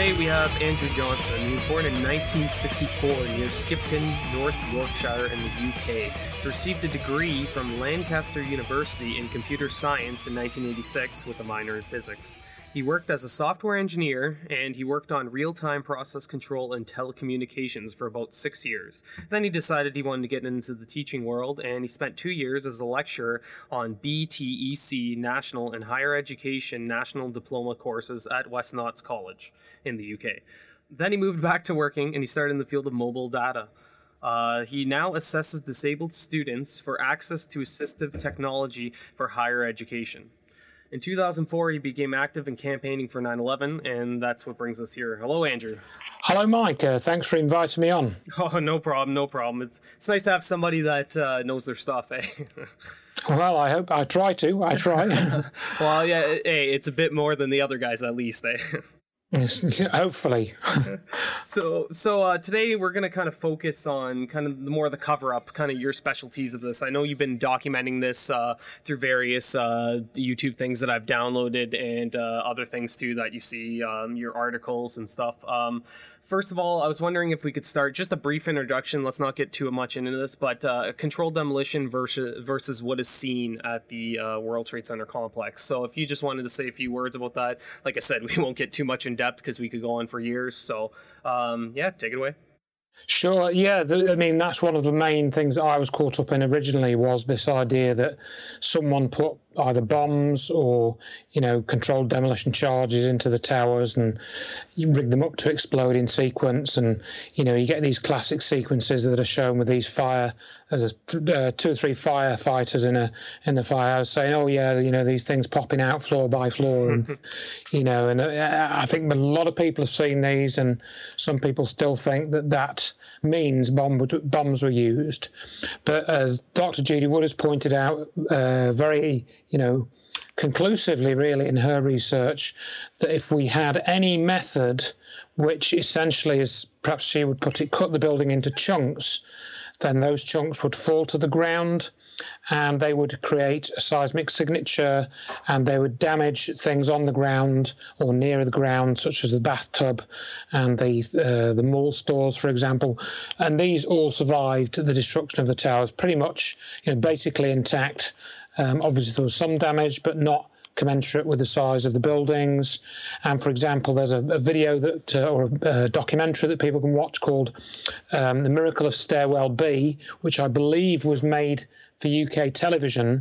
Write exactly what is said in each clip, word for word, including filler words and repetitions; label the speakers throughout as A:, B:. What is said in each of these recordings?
A: today we have Andrew Johnson. He was born in nineteen sixty-four near Skipton, North Yorkshire in the U K. He received a degree from Lancaster University in computer science in nineteen eighty-six with a minor in physics. He worked as a software engineer, and he worked on real-time process control and telecommunications for about six years. Then he decided he wanted to get into the teaching world, and he spent two years as a lecturer on B T E C National and Higher Education National Diploma courses at West Notts College in the U K. Then he moved back to working, and he started in the field of mobile data. Uh, he now assesses disabled students for access to assistive technology for higher education. In two thousand four, he became active in campaigning for nine eleven, and that's what brings us here. Hello, Andrew.
B: Hello, Mike. Uh, thanks for inviting me on.
A: Oh, no problem, no problem. It's it's nice to have somebody that uh, knows their stuff, eh?
B: Well, I hope I try to. I try.
A: Well, yeah, hey, it's a bit more than the other guys, at least, eh?
B: Hopefully.
A: so so uh, today we're going to kind of focus on kind of the more the cover-up, kind of your specialties of this. I know you've been documenting this uh, through various uh, YouTube things that I've downloaded and uh, other things too that you see, um, your articles and stuff. Um, First of all, I was wondering if we could start just a brief introduction. Let's not get too much into this, but uh, controlled demolition versus versus what is seen at the uh, World Trade Center complex. So if you just wanted to say a few words about that, like I said, we won't get too much in depth because we could go on for years. So um, yeah, take it away.
B: Sure. Yeah. The, I mean, that's one of the main things that I was caught up in originally was this idea that someone put either bombs or, you know, controlled demolition charges into the towers and you rig them up to explode in sequence. And, you know, you get these classic sequences that are shown with these fire, as a, uh, two or three firefighters in a in the firehouse saying, oh, yeah, you know, these things popping out floor by floor. And, you know, and uh, I think a lot of people have seen these and some people still think that that means bomb, bombs were used. But as Doctor Judy Wood has pointed out, uh, very, you know, conclusively really in her research, that if we had any method which essentially, as perhaps she would put it, cut the building into chunks, then those chunks would fall to the ground and they would create a seismic signature and they would damage things on the ground or near the ground, such as the bathtub and the uh, the mall stores, for example. And these all survived the destruction of the towers, pretty much, you know, basically intact. Um, obviously, there was some damage, but not commensurate with the size of the buildings. And for example, there's a, a video that uh, or a, a documentary that people can watch called um, The Miracle of Stairwell B, which I believe was made for U K television.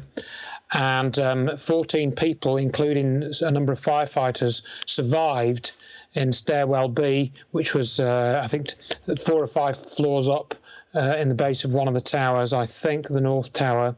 B: And um, fourteen people, including a number of firefighters, survived in Stairwell B, which was, uh, I think, four or five floors up uh, in the base of one of the towers, I think the North Tower.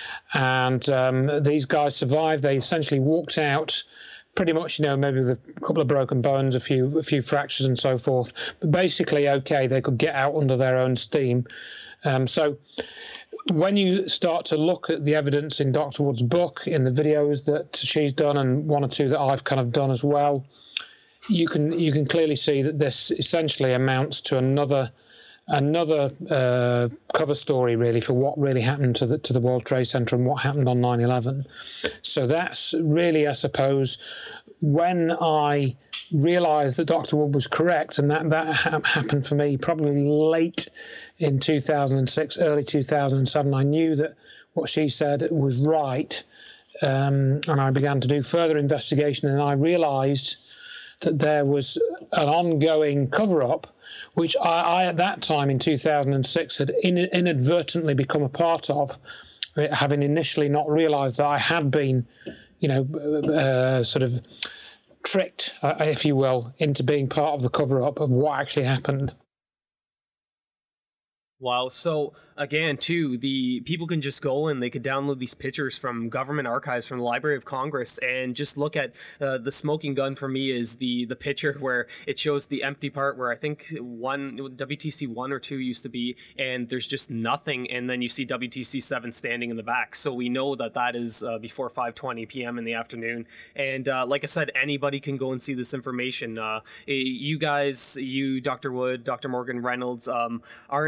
B: And um, these guys survived. They essentially walked out pretty much, you know, maybe with a couple of broken bones, a few a few fractures and so forth. But basically, okay, they could get out under their own steam. Um, so when you start to look at the evidence in Doctor Wood's book, in the videos that she's done and one or two that I've kind of done as well, you can you can clearly see that this essentially amounts to another Another uh, cover story, really, for what really happened to the to the World Trade Center and what happened on nine eleven. So that's really, I suppose, when I realised that Doctor Wood was correct, and that that ha- happened for me probably late in two thousand six, early two thousand seven. I knew that what she said was right, um, and I began to do further investigation, and I realised that there was an ongoing cover-up, which I, I, at that time in two thousand six, had in, inadvertently become a part of, having initially not realised that I had been, you know, uh, sort of tricked, uh, if you will, into being part of the cover-up of what actually happened.
A: Wow. So again, too, the people can just go and they could download these pictures from government archives from the Library of Congress and just look at uh, the smoking gun. For me, is the the picture where it shows the empty part where I think one W T C one or two used to be, and there's just nothing, and then you see W T C seven standing in the back. So we know that that is uh, before five twenty p.m. in the afternoon. And uh, like I said, anybody can go and see this information. Uh, you guys, you, Doctor Wood, Doctor Morgan Reynolds, um, aren't really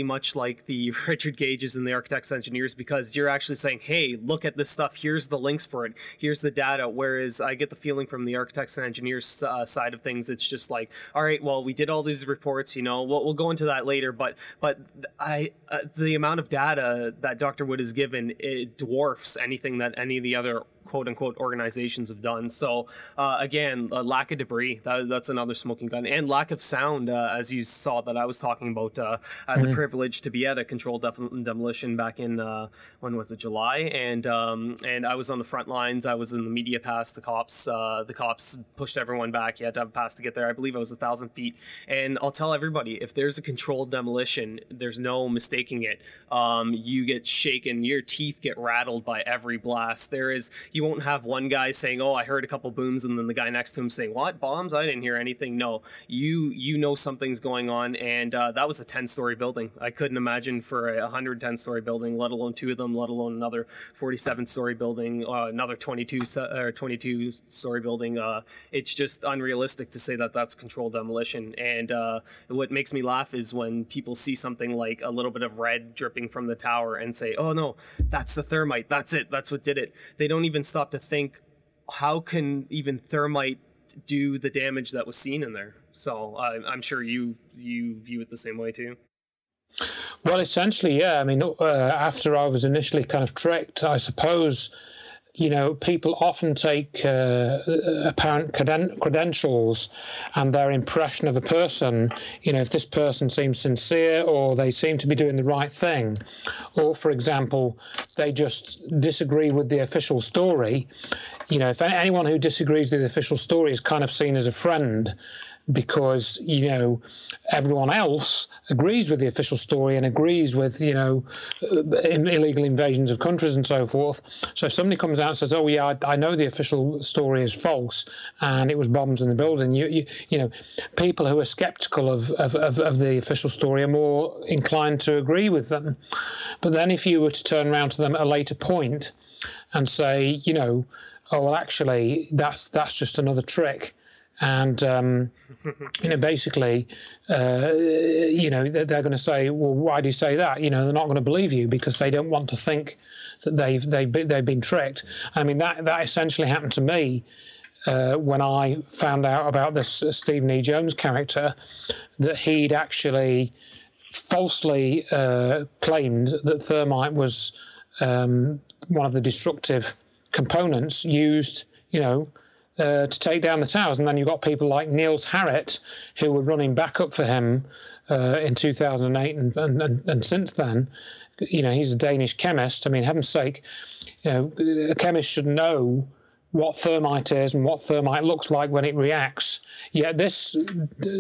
A: much like the Richard Gages and the Architects Engineers, because you're actually saying, hey, look at this stuff. Here's the links for it. Here's the data. Whereas I get the feeling from the Architects and Engineers uh, side of things, it's just like, all right, well, we did all these reports, you know, we'll, we'll go into that later. But but I uh, the amount of data that Doctor Wood has given, it dwarfs anything that any of the other quote-unquote organizations have done. So uh, again, uh, lack of debris, that, that's another smoking gun, and lack of sound, uh, as you saw that I was talking about. uh, I had mm-hmm. the privilege to be at a controlled def- demolition back in uh, when was it, July, and um, and I was on the front lines. I was in the media pass. The cops uh, the cops pushed everyone back. You had to have a pass to get there. I believe it was a thousand feet. And I'll tell everybody, if there's a controlled demolition, there's no mistaking it. Um, you get shaken, your teeth get rattled by every blast. There is You won't have one guy saying, oh, I heard a couple booms, and then the guy next to him saying, what, bombs? I didn't hear anything. No, you you know something's going on, and uh, that was a ten-story building. I couldn't imagine for a one hundred ten-story building, let alone two of them, let alone another forty-seven-story building, uh, another twenty-two or twenty-two-story building. Uh, it's just unrealistic to say that that's controlled demolition. And uh, what makes me laugh is when people see something like a little bit of red dripping from the tower and say, oh, no, that's the thermite. That's it. That's what did it. They don't even stop to think, how can even thermite do the damage that was seen in there? So uh, I'm sure you you view it the same way too.
B: Well, essentially, yeah. I mean, uh, after I was initially kind of tricked, I suppose, you know, people often take uh, apparent creden- credentials and their impression of a person, you know, if this person seems sincere or they seem to be doing the right thing, or, for example, they just disagree with the official story. You know, if anyone who disagrees with the official story is kind of seen as a friend, because, you know, everyone else agrees with the official story and agrees with, you know, illegal invasions of countries and so forth. So if somebody comes out and says, oh, yeah, I, I know the official story is false and it was bombs in the building, you you, you know, people who are skeptical of, of, of, of the official story are more inclined to agree with them. But then if you were to turn around to them at a later point and say, you know, oh, well, actually, that's that's just another trick. And, um, you know, basically, uh, you know, they're, they're going to say, well, why do you say that? You know, they're not going to believe you because they don't want to think that they've they've been, they've been tricked. I mean, that, that essentially happened to me uh, when I found out about this uh, Stephen E. Jones character, that he'd actually falsely uh, claimed that thermite was um, one of the destructive components used, you know, Uh, to take down the towers. And then you've got people like Niels Harrit, who were running backup for him uh, in two thousand eight and, and, and, and since then. You know, he's a Danish chemist. I mean, heaven's sake, you know, a chemist should know what thermite is and what thermite looks like when it reacts. Yet this uh,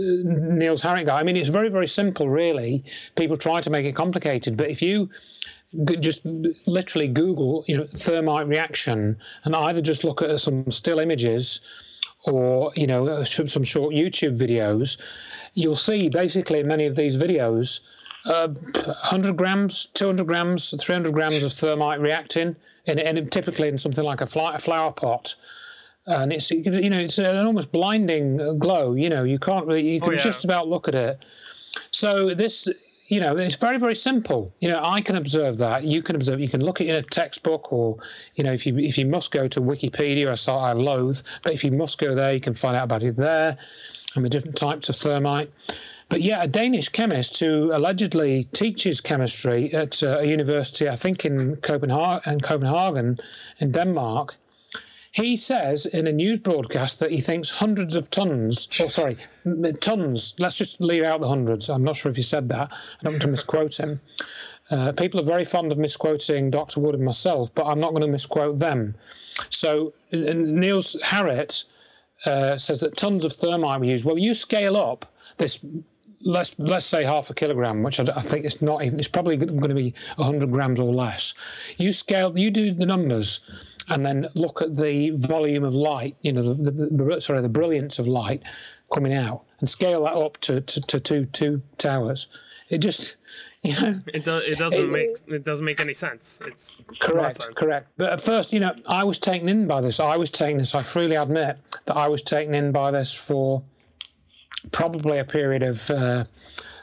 B: Niels Harrit guy, I mean, it's very, very simple, really. People try to make it complicated, but if you just literally Google, you know, thermite reaction, and either just look at some still images or, you know, some short YouTube videos, you'll see basically in many of these videos uh, one hundred grams, two hundred grams, three hundred grams of thermite reacting, in, in typically in something like a, fly, a flower pot. And it's, you know, it's an almost blinding glow. You know, you can't really, you can oh, yeah. just about look at it. So this, you know, it's very, very simple. You know, I can observe that. You can observe. You can look at it in a textbook, or, you know, if you if you must go to Wikipedia, a site I loathe, but if you must go there, you can find out about it there and the different types of thermite. But yeah, a Danish chemist who allegedly teaches chemistry at a university, I think in Copenhagen, in Copenhagen, in Denmark. He says in a news broadcast that he thinks hundreds of tons, oh, sorry, tons, let's just leave out the hundreds. I'm not sure if he said that. I don't want to misquote him. Uh, people are very fond of misquoting Doctor Wood and myself, but I'm not going to misquote them. So uh, Niels Harrit uh, says that tons of thermite were used. Well, you scale up this, let's let's say half a kilogram, which I, I think it's not even, it's probably going to be one hundred grams or less. You scale, you do the numbers, and then look at the volume of light, you know, the, the, the sorry, the brilliance of light coming out, and scale that up to to, to two two towers. It just, you know,
A: it does. It doesn't it, make it doesn't make any sense. It's
B: correct,
A: nonsense.
B: correct. But at first, you know, I was taken in by this. I was taken this. I freely admit that I was taken in by this for probably a period of uh,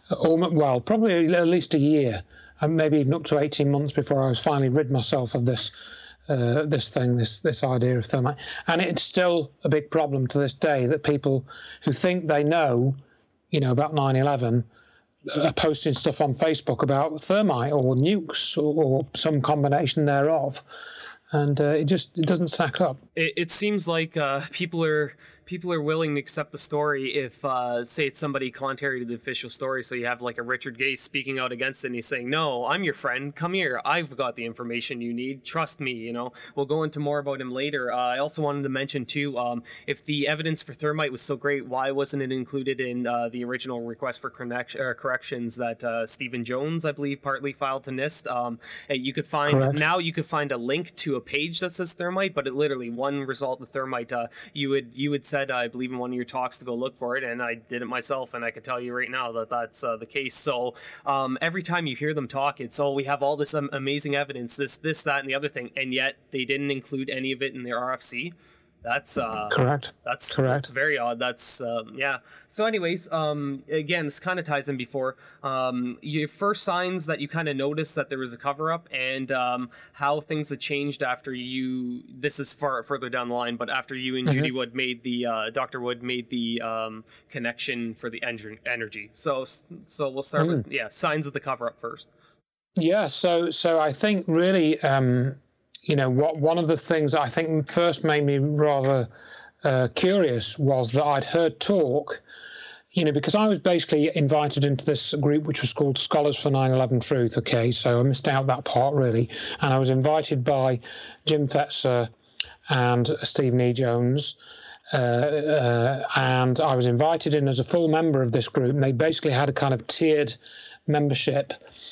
B: or, well, probably at least a year, and maybe even up to eighteen months before I was finally rid myself of this uh, this thing, this this idea of thermite. And it's still a big problem to this day that people who think they know, you know, about nine eleven are posting stuff on Facebook about thermite or nukes or, or some combination thereof. And uh, it just it doesn't stack up.
A: It, it seems like uh, people are people are willing to accept the story if, uh, say, it's somebody contrary to the official story. So you have like a Richard Gay speaking out against it, and he's saying, "No, I'm your friend. Come here. I've got the information you need. Trust me." You know, we'll go into more about him later. Uh, I also wanted to mention too, um, if the evidence for thermite was so great, why wasn't it included in uh, the original request for connect- uh, corrections that uh, Stephen Jones, I believe, partly filed to NIST? Um, you could find
B: Correct.
A: Now you could find a link to a page that says thermite, but it literally one result of thermite. Uh, you would you would said, I believe in one of your talks, to go look for it, and I did it myself, and I can tell you right now that that's uh, the case. So um, every time you hear them talk, it's, oh, we have all this um, amazing evidence, this, this, that, and the other thing, and yet they didn't include any of it in their R F C. That's uh,
B: correct.
A: That's
B: correct.
A: That's very odd. That's um, yeah. So, anyways, um, again, this kind of ties in before. Um, your first signs that you kind of noticed that there was a cover up, and um, how things had changed after you. This is far further down the line, but after you and mm-hmm. Judy Wood made the uh, Doctor Wood made the um, connection for the en- energy. So, so we'll start mm. with yeah signs of the cover up first.
B: Yeah. So, so I think really. Um, You know, what one of the things I think first made me rather uh, curious was that I'd heard talk, you know, because I was basically invited into this group which was called Scholars for nine eleven Truth, okay, so I missed out that part really, and I was invited by Jim Fetzer and Stephen E. Jones, uh, uh, and I was invited in as a full member of this group, and they basically had a kind of tiered membership.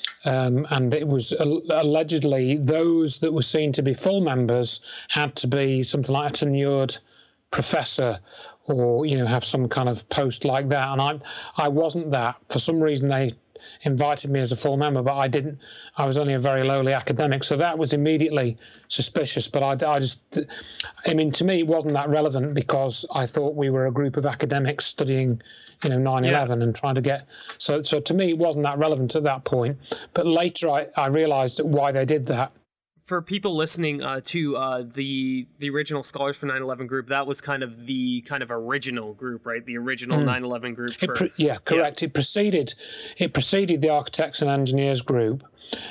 B: Um, and it was uh, allegedly those that were seen to be full members had to be something like a tenured professor, or you know, have some kind of post like that. And I, I wasn't that. For some reason, they invited me as a full member, but I didn't. I was only a very lowly academic, so that was immediately suspicious. But I, I just, I mean, to me, it wasn't that relevant because I thought we were a group of academics studying, you know, nine eleven yeah. and trying to get. So, so to me, it wasn't that relevant at that point. But later, I, I realised why they did that.
A: For people listening uh, to uh, the the original Scholars for nine eleven group, that was kind of the kind of original group, right? The original mm. nine eleven group. For,
B: pre- yeah, correct. Yeah. It preceded it preceded the Architects and Engineers group,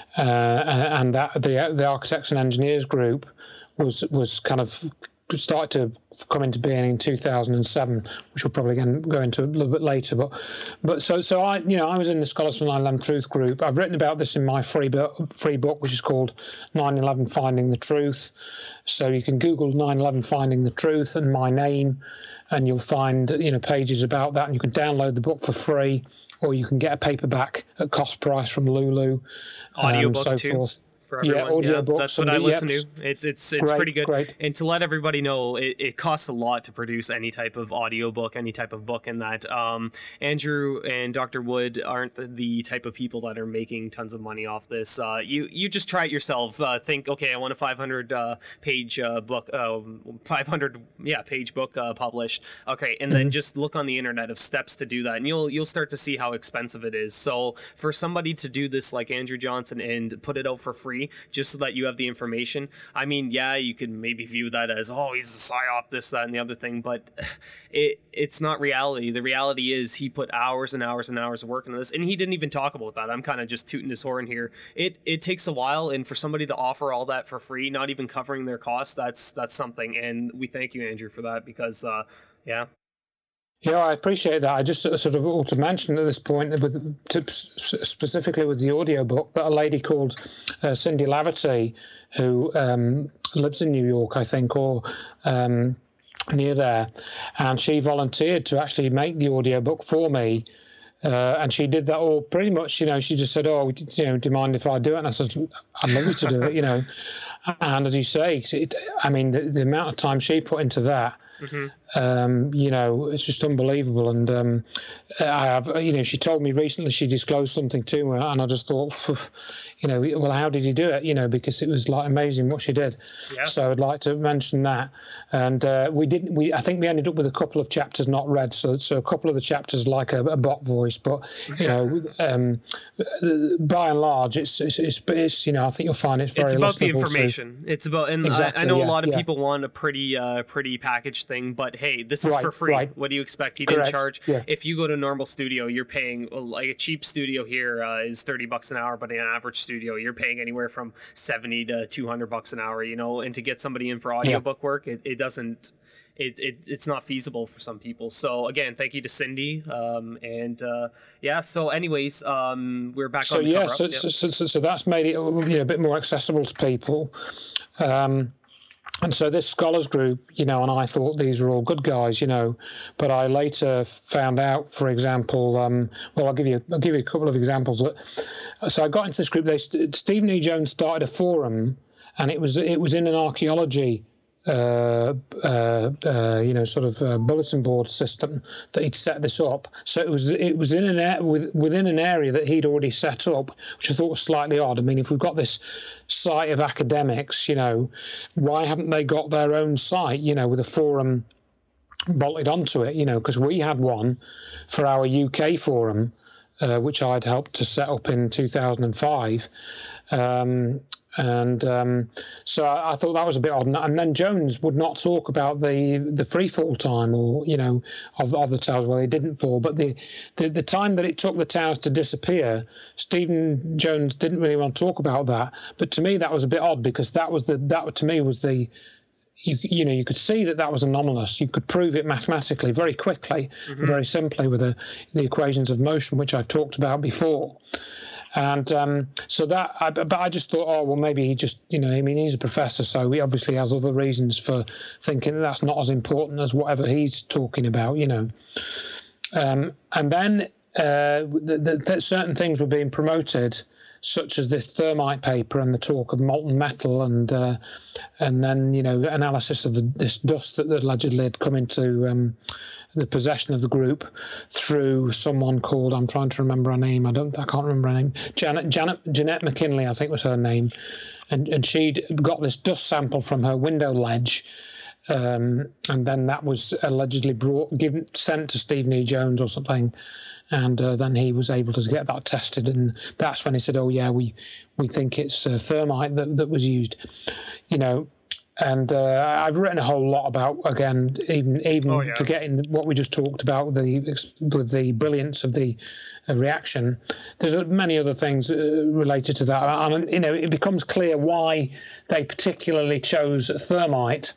B: uh, and that the the Architects and Engineers group was was kind of started to come into being in two thousand seven, which we'll probably go into a little bit later. But, but so so I you know I was in the Scholars for nine eleven Truth group. I've written about this in my free book, free book, which is called nine eleven Finding the Truth. So you can Google nine eleven Finding the Truth and my name, and you'll find you know pages about that. And you can download the book for free, or you can get a paperback at cost price from Lulu.
A: Audiobook
B: um, so
A: too.
B: Forth.
A: Yeah,
B: audio
A: yeah,
B: books.
A: That's what I listen to. It's it's it's
B: great,
A: pretty good.
B: Great.
A: And to let everybody know, it, it costs a lot to produce any type of audiobook, any type of book in that. Um, Andrew and Doctor Wood aren't the, the type of people that are making tons of money off this. Uh, you you just try it yourself. Uh, think, okay, I want a five hundred uh, page uh, book, uh, five hundred yeah page book uh, published. Okay, and mm-hmm. then just look on the internet of steps to do that, and you'll you'll start to see how expensive it is. So for somebody to do this like Andrew Johnson and put it out for free, just so that you have the information. I mean, yeah, you could maybe view that as, oh, he's a psyop, this, that, and the other thing, but it it's not reality. The reality is he put hours and hours and hours of work into this, and he didn't even talk about that. I'm kind of just tooting his horn here. It it takes a while, and for somebody to offer all that for free, not even covering their costs, that's that's something, and we thank you, Andrew, for that, because, uh, yeah.
B: Yeah, I appreciate that. I just sort of ought to mention at this point, with to, specifically with the audiobook, that a lady called uh, Cindy Laverty, who um, lives in New York, I think, or um, near there, and she volunteered to actually make the audiobook for me. Uh, and she did that all pretty much, you know, she just said, oh, you know, do you mind if I do it? And I said, I'd love you to do it, you know. And as you say, it, I mean, the, the amount of time she put into that, Mm-hmm. Um, you know, it's just unbelievable. And um, I have, you know, she told me recently she disclosed something to me, and I just thought, you know, well, how did you do it? You know, because it was like amazing what she did. Yeah. So I'd like to mention that. And uh, we didn't. We I think we ended up with a couple of chapters not read. So so a couple of the chapters like a, a bot voice, but you know, um, by and large, it's it's, it's it's you know, I think you'll find it's very.
A: It's about the information.
B: So.
A: It's about, and exactly, I, I know yeah, a lot of yeah. people want a pretty uh, pretty package thing, but hey, this is
B: right,
A: for free.
B: Right.
A: What do you expect? He
B: Correct.
A: didn't charge.
B: Yeah.
A: If you go to a normal studio, you're paying like a cheap studio here uh, is thirty bucks an hour, but in an average studio, you're paying anywhere from seventy to two hundred bucks an hour. You know, and to get somebody in for audiobook yeah. work, it, it doesn't. It, it it's not feasible for some people. So again, thank you to Cindy. Um, and uh, yeah. So anyways, um, we're back
B: so,
A: on the
B: yeah,
A: cover
B: so,
A: up.
B: So,
A: yeah.
B: so, so so that's made it, you know, a bit more accessible to people. Um, and so this scholars group, you know, and I thought these were all good guys, you know, but I later found out, for example, um, well, I'll give you I'll give you a couple of examples. That, so I got into this group. They, Stephen E. Jones started a forum, and it was it was in an archaeology. Uh, uh, uh, you know, sort of uh, bulletin board system that he'd set this up. So it was it was in an with, within an area that he'd already set up, which I thought was slightly odd. I mean, if we've got this site of academics, you know, why haven't they got their own site, you know, with a forum bolted onto it? You know, because we had one for our U K forum, uh, which I'd helped to set up in two thousand five. Um, And um, so I, I thought that was a bit odd. And then Jones would not talk about the the free fall time, or you know, of, of the towers. Well, they didn't fall, but the, the the time that it took the towers to disappear, Stephen Jones didn't really want to talk about that. But to me, that was a bit odd, because that was the that to me was the you you know you could see that that was anomalous. You could prove it mathematically very quickly, mm-hmm. very simply with the the equations of motion, which I've talked about before. And um, so that, I, but I just thought, oh, well, maybe he just, you know, I mean, he's a professor, so he obviously has other reasons for thinking that that's not as important as whatever he's talking about, you know. Um, and then uh, the, the, the certain things were being promoted, such as this thermite paper and the talk of molten metal, and uh, and then, you know, analysis of the, this dust that allegedly had come into um, the possession of the group through someone called, I'm trying to remember her name, I don't, I can't remember her name, Janet, Janet, Jeanette McKinley, I think was her name, and and she'd got this dust sample from her window ledge, um, and then that was allegedly brought, given, sent to Stephen E. Jones or something, and uh, then he was able to get that tested, and that's when he said, oh yeah, we we think it's uh, thermite that, that was used, you know. And uh, I've written a whole lot about, again, even even oh, yeah. forgetting what we just talked about with the with the brilliance of the uh, reaction. There's many other things uh, related to that, and you know, it becomes clear why they particularly chose thermite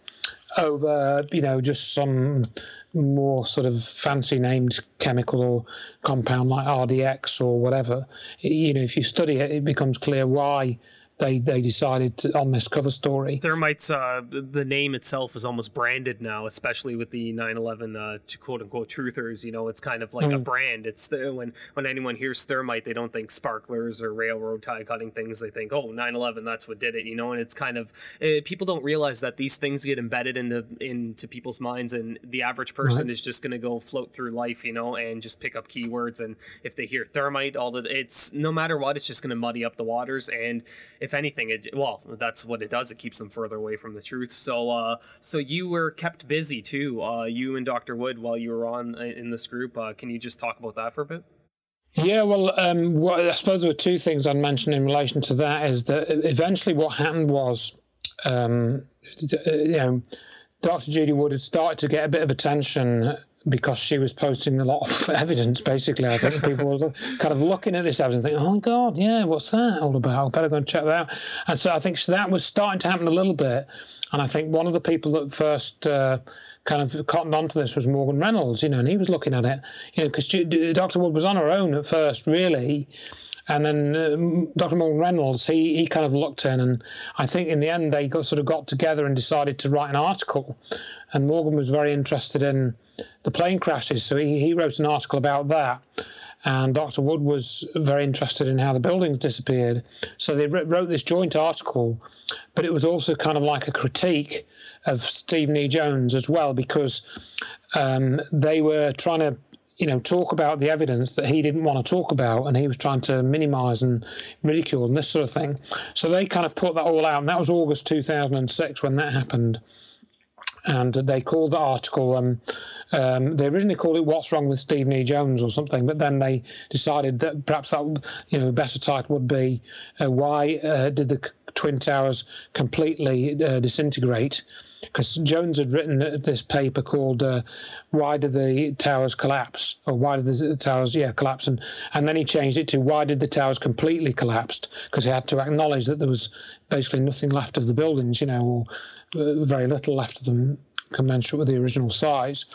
B: over, you know, just some more sort of fancy named chemical or compound like R D X or whatever. You know, if you study it, it becomes clear why they they decided to, on this cover story.
A: Thermite's, uh, the name itself is almost branded now, especially with the nine eleven uh, quote-unquote truthers. You know, it's kind of like mm. a brand. It's the, when when anyone hears thermite, they don't think sparklers or railroad tie cutting things. They think, oh, nine eleven, that's what did it, you know. And it's kind of, uh, people don't realize that these things get embedded into into people's minds, and the average person right. is just going to go float through life, you know, and just pick up keywords. And if they hear thermite, all the it's no matter what, it's just going to muddy up the waters. And if anything, it, well, that's what it does. It keeps them further away from the truth. So, uh, so you were kept busy too, uh, you and Doctor Wood, while you were on in this group. Uh, can you just talk about that for a bit?
B: Yeah, well, um, what, I suppose there were two things I'd mention in relation to that. Is that eventually what happened was, um, you know, Doctor Judy Wood had started to get a bit of attention because she was posting a lot of evidence, basically. I think people were kind of looking at this evidence and thinking, oh, my God, yeah, what's that all about? I better go and check that out. And so I think that was starting to happen a little bit. And I think one of the people that first uh, kind of cottoned onto this was Morgan Reynolds, you know, and he was looking at it, you know, because Doctor Wood was on her own at first, really. And then um, Doctor Morgan Reynolds, he he kind of looked in, and I think in the end they got sort of got together and decided to write an article. And Morgan was very interested in the plane crashes, so he, he wrote an article about that. And Doctor Wood was very interested in how the buildings disappeared. So they wrote this joint article, but it was also kind of like a critique of Stephen E. Jones as well, because um, they were trying to you know, talk about the evidence that he didn't want to talk about, and he was trying to minimise and ridicule and this sort of thing. So they kind of put that all out, and that was August two thousand six when that happened. And they called the article, um, um, they originally called it "What's Wrong with Stephen E. Jones" or something, but then they decided that perhaps that, you know, a better title would be uh, "Why uh, Did the Twin Towers Completely uh, Disintegrate?" Because Jones had written this paper called uh, "Why Did the Towers Collapse?" or "Why did the towers, yeah, collapse?" And, and then he changed it to "Why Did the Towers Completely Collapse?" because he had to acknowledge that there was basically nothing left of the buildings, you know, or uh, very little left of them commensurate with the original size.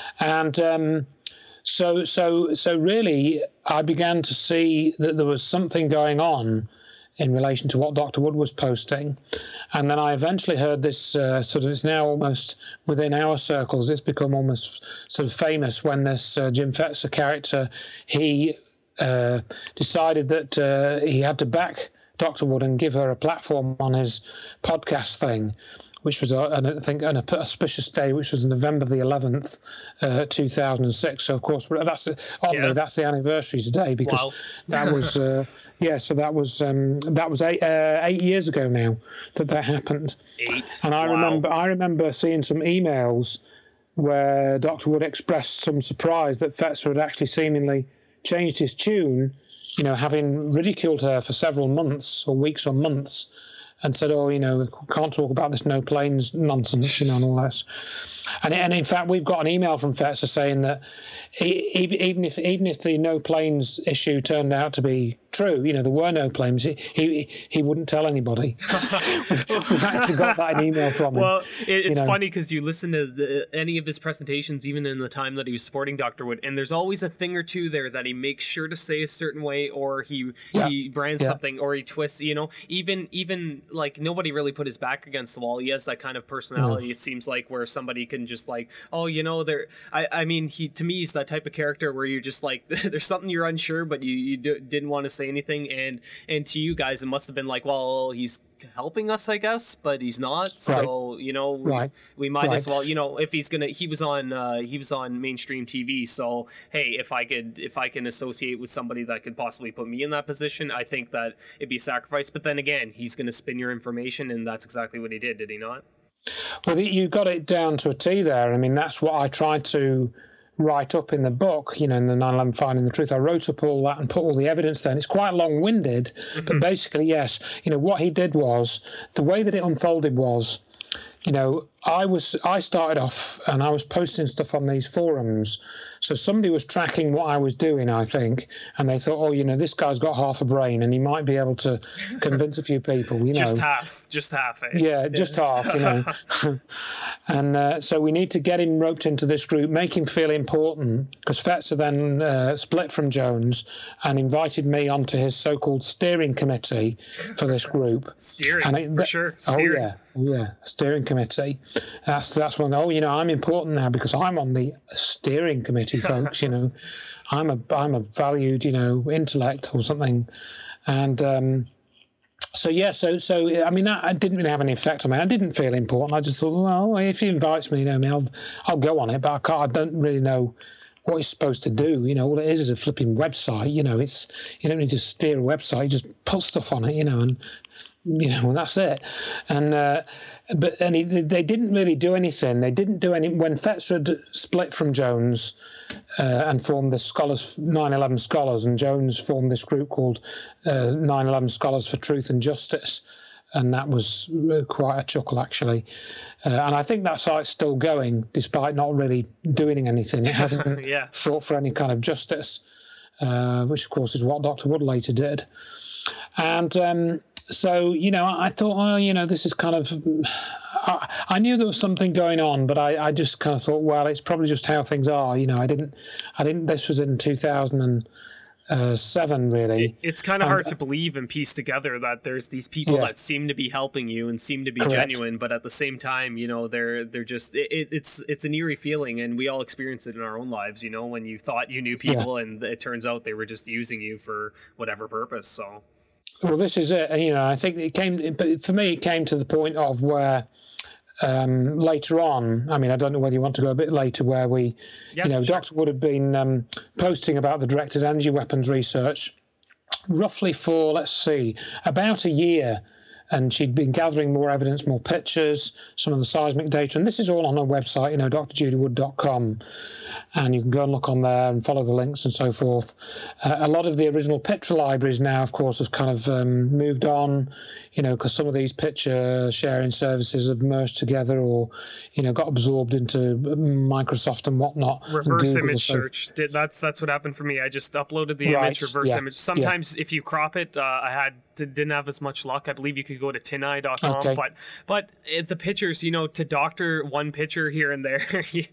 B: And um, so, so, so really, I began to see that there was something going on in relation to what Doctor Wood was posting. And then I eventually heard this uh, sort of, it's now almost within our circles, it's become almost sort of famous when this uh, Jim Fetzer character, he uh, decided that uh, he had to back Doctor Wood and give her a platform on his podcast thing, which was, a, an, I think, an auspicious day, which was November the eleventh, uh, two thousand six. So, of course, that's oddly, yeah. that's the anniversary today, because wow. that was, uh, yeah, so that was um, that was eight, uh, eight years ago now that that happened.
A: Eight.
B: And I
A: wow.
B: remember, I remember seeing some emails where Doctor Wood expressed some surprise that Fetzer had actually seemingly changed his tune, you know, having ridiculed her for several months or weeks or months, and said, oh, you know, can't talk about this no planes nonsense, you know, and all this. And, and in fact, we've got an email from Fetzer saying that he, even if even if the no planes issue turned out to be true, you know, there were no planes, he he, he wouldn't tell anybody. we've, we've actually got that in email from him.
A: Well, it, it's
B: you know.
A: funny because you listen to the, any of his presentations, even in the time that he was supporting Doctor Wood, and there's always a thing or two there that he makes sure to say a certain way, or he yeah. he brands yeah. something, or he twists, you know, even even like nobody really put his back against the wall. He has that kind of personality, no. it seems like, where somebody can just like, oh, you know, there. I, I mean, he to me, he's that type of character where you're just like, there's something you're unsure, but you, you do, didn't want to say anything. And and to you guys, it must have been like, well, he's helping us, I guess, but he's not. Right. So, you know, we,
B: right.
A: we might
B: right.
A: as well, you know, if he's going to, he was on, uh, he was on mainstream T V. So, hey, if I could, if I can associate with somebody that could possibly put me in that position, I think that it'd be a sacrifice. But then again, he's going to spin your information, and that's exactly what he did. Did he not?
B: Well, you got it down to a T there. I mean, that's what I tried to write up in the book, you know, in the nine eleven Finding the Truth. I wrote up all that and put all the evidence there. And it's quite long-winded, mm-hmm. but basically, yes, you know, what he did was, the way that it unfolded was, you know, I was I started off and I was posting stuff on these forums. So somebody was tracking what I was doing, I think, and they thought, oh, you know, this guy's got half a brain and he might be able to convince a few people, you know.
A: Just half, just half. Eh?
B: Yeah, just half, you know. And uh, so we need to get him roped into this group, make him feel important, because Fetzer then uh, split from Jones and invited me onto his so-called steering committee for this group.
A: Steering,
B: and it,
A: for sure, steering.
B: Oh, yeah, oh, yeah, steering committee. That's, that's when, oh, you know, I'm important now because I'm on the steering committee, folks, you know. I'm a, I'm a valued, you know, intellect or something. And... Um, So, yeah, so, so I mean, that didn't really have any effect on me. I didn't feel important. I just thought, well, if he invites me, you know, I mean, I'll, I'll go on it, but I, can't, I don't really know what he's supposed to do. You know, all it is is a flipping website. You know, it's you don't need to steer a website. You just put stuff on it, you know, and, you know, and that's it. And, uh, but and he, they didn't really do anything. They didn't do any, when Fetzer had split from Jones uh, and formed the Scholars, nine eleven Scholars, and Jones formed this group called uh, nine eleven Scholars for Truth and Justice. And that was quite a chuckle, actually. Uh, and I think that site's still going, despite not really doing anything. It hasn't
A: yeah.
B: fought for any kind of justice, uh, which, of course, is what Doctor Wood later did. And um, so, you know, I thought, well, you know, this is kind of... I, I knew there was something going on, but I, I just kind of thought, well, it's probably just how things are. You know, I didn't... I didn't. This was in two thousand and... Uh, seven, really.
A: It's kind of hard to believe and piece together that there's these people
B: yeah.
A: that seem to be helping you and seem to be
B: Correct.
A: genuine, but at the same time, you know, they're they're just it, it's it's an eerie feeling, and we all experience it in our own lives. You know, when you thought you knew people, yeah. and it turns out they were just using you for whatever purpose. So,
B: well, this is it. You know, I think it came, but for me, it came to the point of where um, later on, I mean, I don't know whether you want to go a bit later, where we,
A: yep,
B: you know,
A: sure.
B: Doctor Wood had been um, posting about the directed energy weapons research roughly for, let's see, about a year. And she'd been gathering more evidence, more pictures, some of the seismic data. And this is all on her website, you know, d r judy wood dot com. And you can go and look on there and follow the links and so forth. Uh, a lot of the original picture libraries now, of course, have kind of um, moved on, you know, because some of these picture sharing services have merged together or, you know, got absorbed into Microsoft and whatnot.
A: Reverse
B: and
A: image
B: so.
A: search. Did, that's that's what happened for me. I just uploaded the
B: Right,
A: image, reverse
B: yeah,
A: image. Sometimes yeah. if you crop it, uh, I had didn't have as much luck. I believe you could go to tineye dot com,
B: okay.
A: but but it, the pictures, you know, to doctor one picture here and there,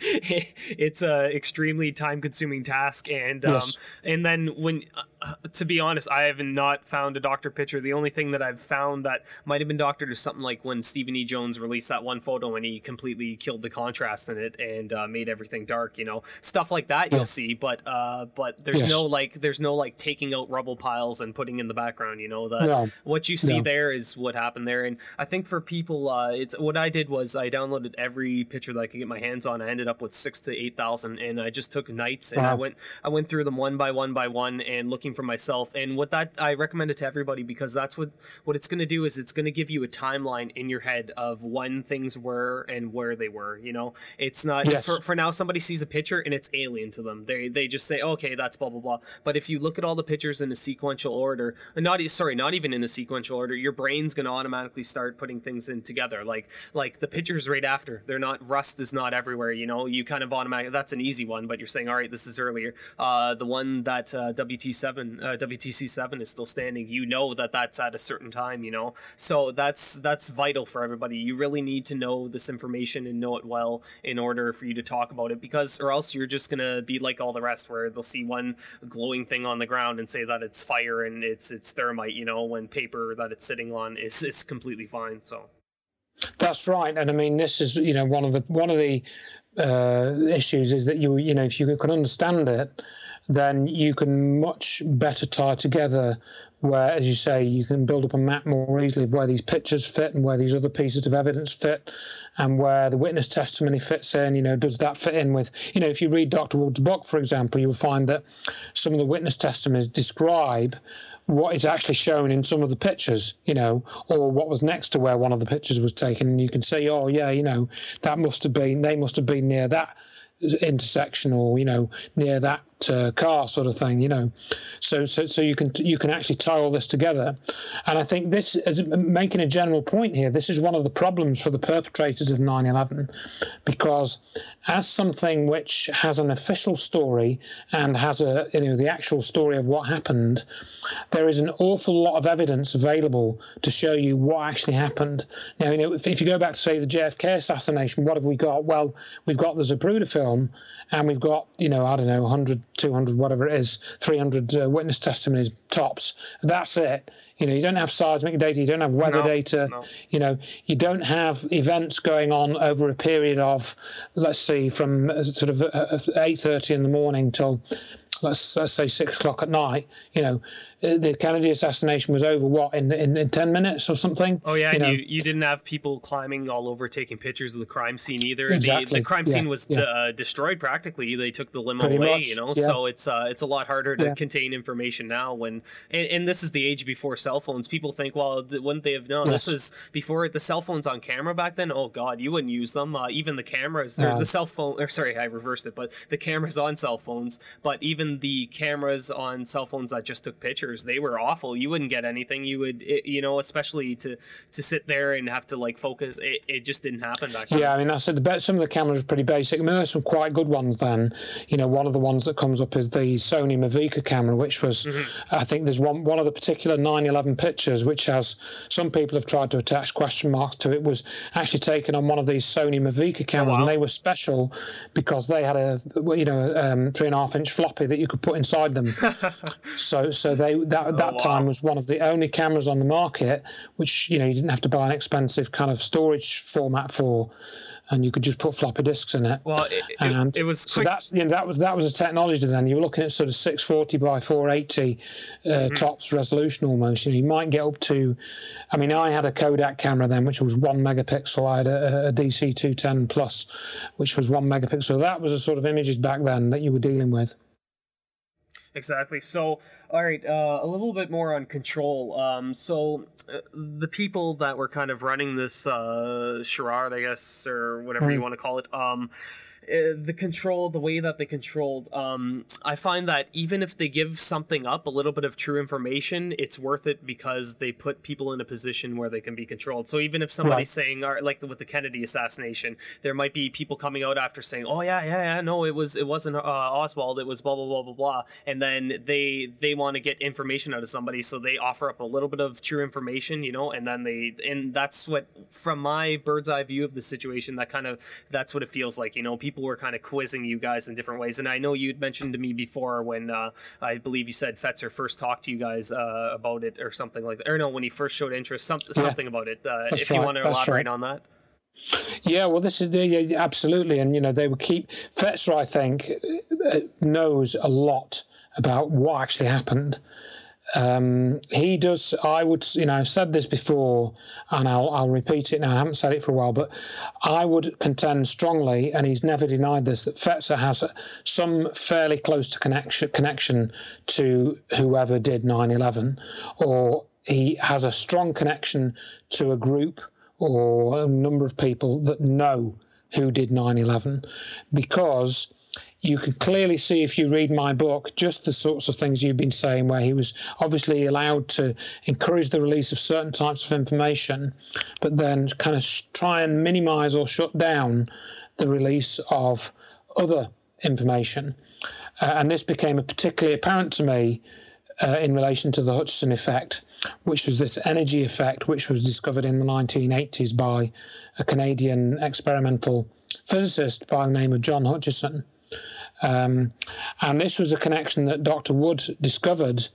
A: it's a extremely time-consuming task. And um,
B: yes.
A: and then when, uh, to be honest, I have not found a doctor picture. The only thing that I've found that might have been doctored is something like when Stephen E. Jones released that one photo and he completely killed the contrast in it and uh, made everything dark. You know, stuff like that you'll yeah. see, but uh, but there's
B: yes.
A: no like there's no like taking out rubble piles and putting in the background. You know that.
B: No.
A: What you see
B: no.
A: there is what happened there, and I think for people, uh, it's what I did was I downloaded every picture that I could get my hands on. I ended up with six to eight thousand, and I just took nights and wow. I went I went through them one by one by one and looking for myself. And what that I recommend it to everybody because that's what what it's going to do is it's going to give you a timeline in your head of when things were and where they were. You know, it's not
B: yes.
A: for for now. Somebody sees a picture and it's alien to them. They they just say, okay, that's blah blah blah. But if you look at all the pictures in a sequential order, not sorry, not even in a sequential order, your brain's going to automatically start putting things in together. Like like the pictures right after, they're not, rust is not everywhere, you know, you kind of automatically, that's an easy one, but you're saying, all right, this is earlier. Uh, the one that uh, W T seven, uh, W T C seven is still standing, you know that that's at a certain time, you know, so that's that's vital for everybody. You really need to know this information and know it well in order for you to talk about it, because or else you're just going to be like all the rest where they'll see one glowing thing on the ground and say that it's fire and it's it's thermite, you know, when paper that it's sitting on is is completely fine. So
B: that's right. And I mean, this is, you know, one of the one of the uh, issues is that you you know, if you can understand it, then you can much better tie together where, as you say, you can build up a map more easily of where these pictures fit and where these other pieces of evidence fit and where the witness testimony fits in. You know, does that fit in with, you know, if you read Doctor Wood's book, for example, you'll find that some of the witness testimonies describe what is actually shown in some of the pictures, you know, or what was next to where one of the pictures was taken. And you can say, oh, yeah, you know, that must have been, they must have been near that intersection or, you know, near that uh, car sort of thing, you know. So, so, so you can you can actually tie all this together. And I think this is making a general point here. This is one of the problems for the perpetrators of nine eleven, because as something which has an official story and has a, you know, the actual story of what happened, there is an awful lot of evidence available to show you what actually happened. Now, you know, if, if you go back to, say, the J F K assassination, what have we got? Well, we've got the Zapruder film, and we've got, you know, I don't know, one hundred, two hundred, whatever it is, three hundred uh, witness testimonies tops. That's it. You know, you don't have seismic data, you don't have weather
A: no,
B: data,
A: no.
B: you know, you don't have events going on over a period of, let's see, from uh, sort of uh, eight thirty in the morning till, let's, let's say, six o'clock at night. You know, the Kennedy assassination was over, what, in in, in ten minutes or something?
A: Oh, yeah,
B: you
A: and
B: know?
A: you, you didn't have people climbing all over taking pictures of the crime scene either.
B: Exactly.
A: The, the crime
B: yeah,
A: scene was
B: yeah.
A: uh, destroyed practically. They took the limo
B: Pretty
A: away,
B: much,
A: you know,
B: yeah.
A: so it's uh, it's a lot harder to
B: yeah.
A: contain information now when, and, and this is the age before cell phones. People think, well, wouldn't they have known?
B: Yes.
A: This was before the cell phones on camera back then. Oh, God, you wouldn't use them. Uh, even the cameras, or
B: no.
A: the cell phone, or sorry, I reversed it, but the cameras on cell phones, but even the cameras on cell phones that just took pictures, they were awful. You wouldn't get anything. You would, it, you know, especially to to sit there and have to like focus. It, it just didn't happen back then.
B: Yeah, I mean, I said the some of the cameras are pretty basic. I mean, there's some quite good ones. Then, you know, one of the ones that comes up is the Sony Mavica camera, which was, mm-hmm. I think, there's one one of the particular nine eleven pictures, which has, some people have tried to attach question marks to it, was actually taken on one of these Sony Mavica cameras, oh, wow. and they were special because they had a, you know, um, three and a half inch floppy that you could put inside them. so, so they that
A: oh,
B: that
A: wow.
B: time was one of the only cameras on the market which, you know, you didn't have to buy an expensive kind of storage format for. and you could just put floppy disks in it.
A: Well, it,
B: and
A: it, it was
B: so
A: quick.
B: that's you know, that was that was a technology. Then you were looking at sort of six forty by four eighty uh, mm-hmm. tops resolution almost. You know, you might get up to. I mean, I had a Kodak camera then, which was one megapixel. I had a, a D C two ten plus, which was one megapixel. That was the sort of images back then that you were dealing with.
A: Exactly. So, all right, uh, a little bit more on control. Um, so, uh, the people that were kind of running this uh, charade, I guess, or whatever mm. you want to call it, um, uh, the control, the way that they controlled, um, I find that even if they give something up, a little bit of true information, it's worth it because they put people in a position where they can be controlled. So even if somebody's right. saying, or like with the Kennedy assassination, there might be people coming out after saying, "Oh yeah, yeah, yeah, no, it was, it wasn't uh, Oswald, it was blah blah blah blah blah," and then they they want to get information out of somebody, so they offer up a little bit of true information, you know, and then they, and that's what, from my bird's eye view of the situation, that kind of, that's what it feels like, you know, people were kind of quizzing you guys in different ways. And I know you'd mentioned to me before when uh, I believe you said Fetzer first talked to you guys uh, about it or something like that. Or no, when he first showed interest, some, yeah. something about it. Uh, if right. you want to That's elaborate right. on that.
B: Yeah, well, this is the, absolutely. And, you know, they would keep, Fetzer, I think, knows a lot about what actually happened. Um, he does, I would, you know, I've said this before and I'll, I'll repeat it now. I haven't said it for a while, but I would contend strongly, and he's never denied this, that Fetzer has some fairly close to connection, connection to whoever did nine eleven, or he has a strong connection to a group or a number of people that know who did nine eleven, because you can clearly see, if you read my book, just the sorts of things you've been saying, where he was obviously allowed to encourage the release of certain types of information, but then kind of try and minimize or shut down the release of other information. Uh, and this became particularly apparent to me uh, in relation to the Hutchison effect, which was this energy effect, which was discovered in the nineteen eighties by a Canadian experimental physicist by the name of John Hutchison. Um, and this was a connection that Doctor Wood discovered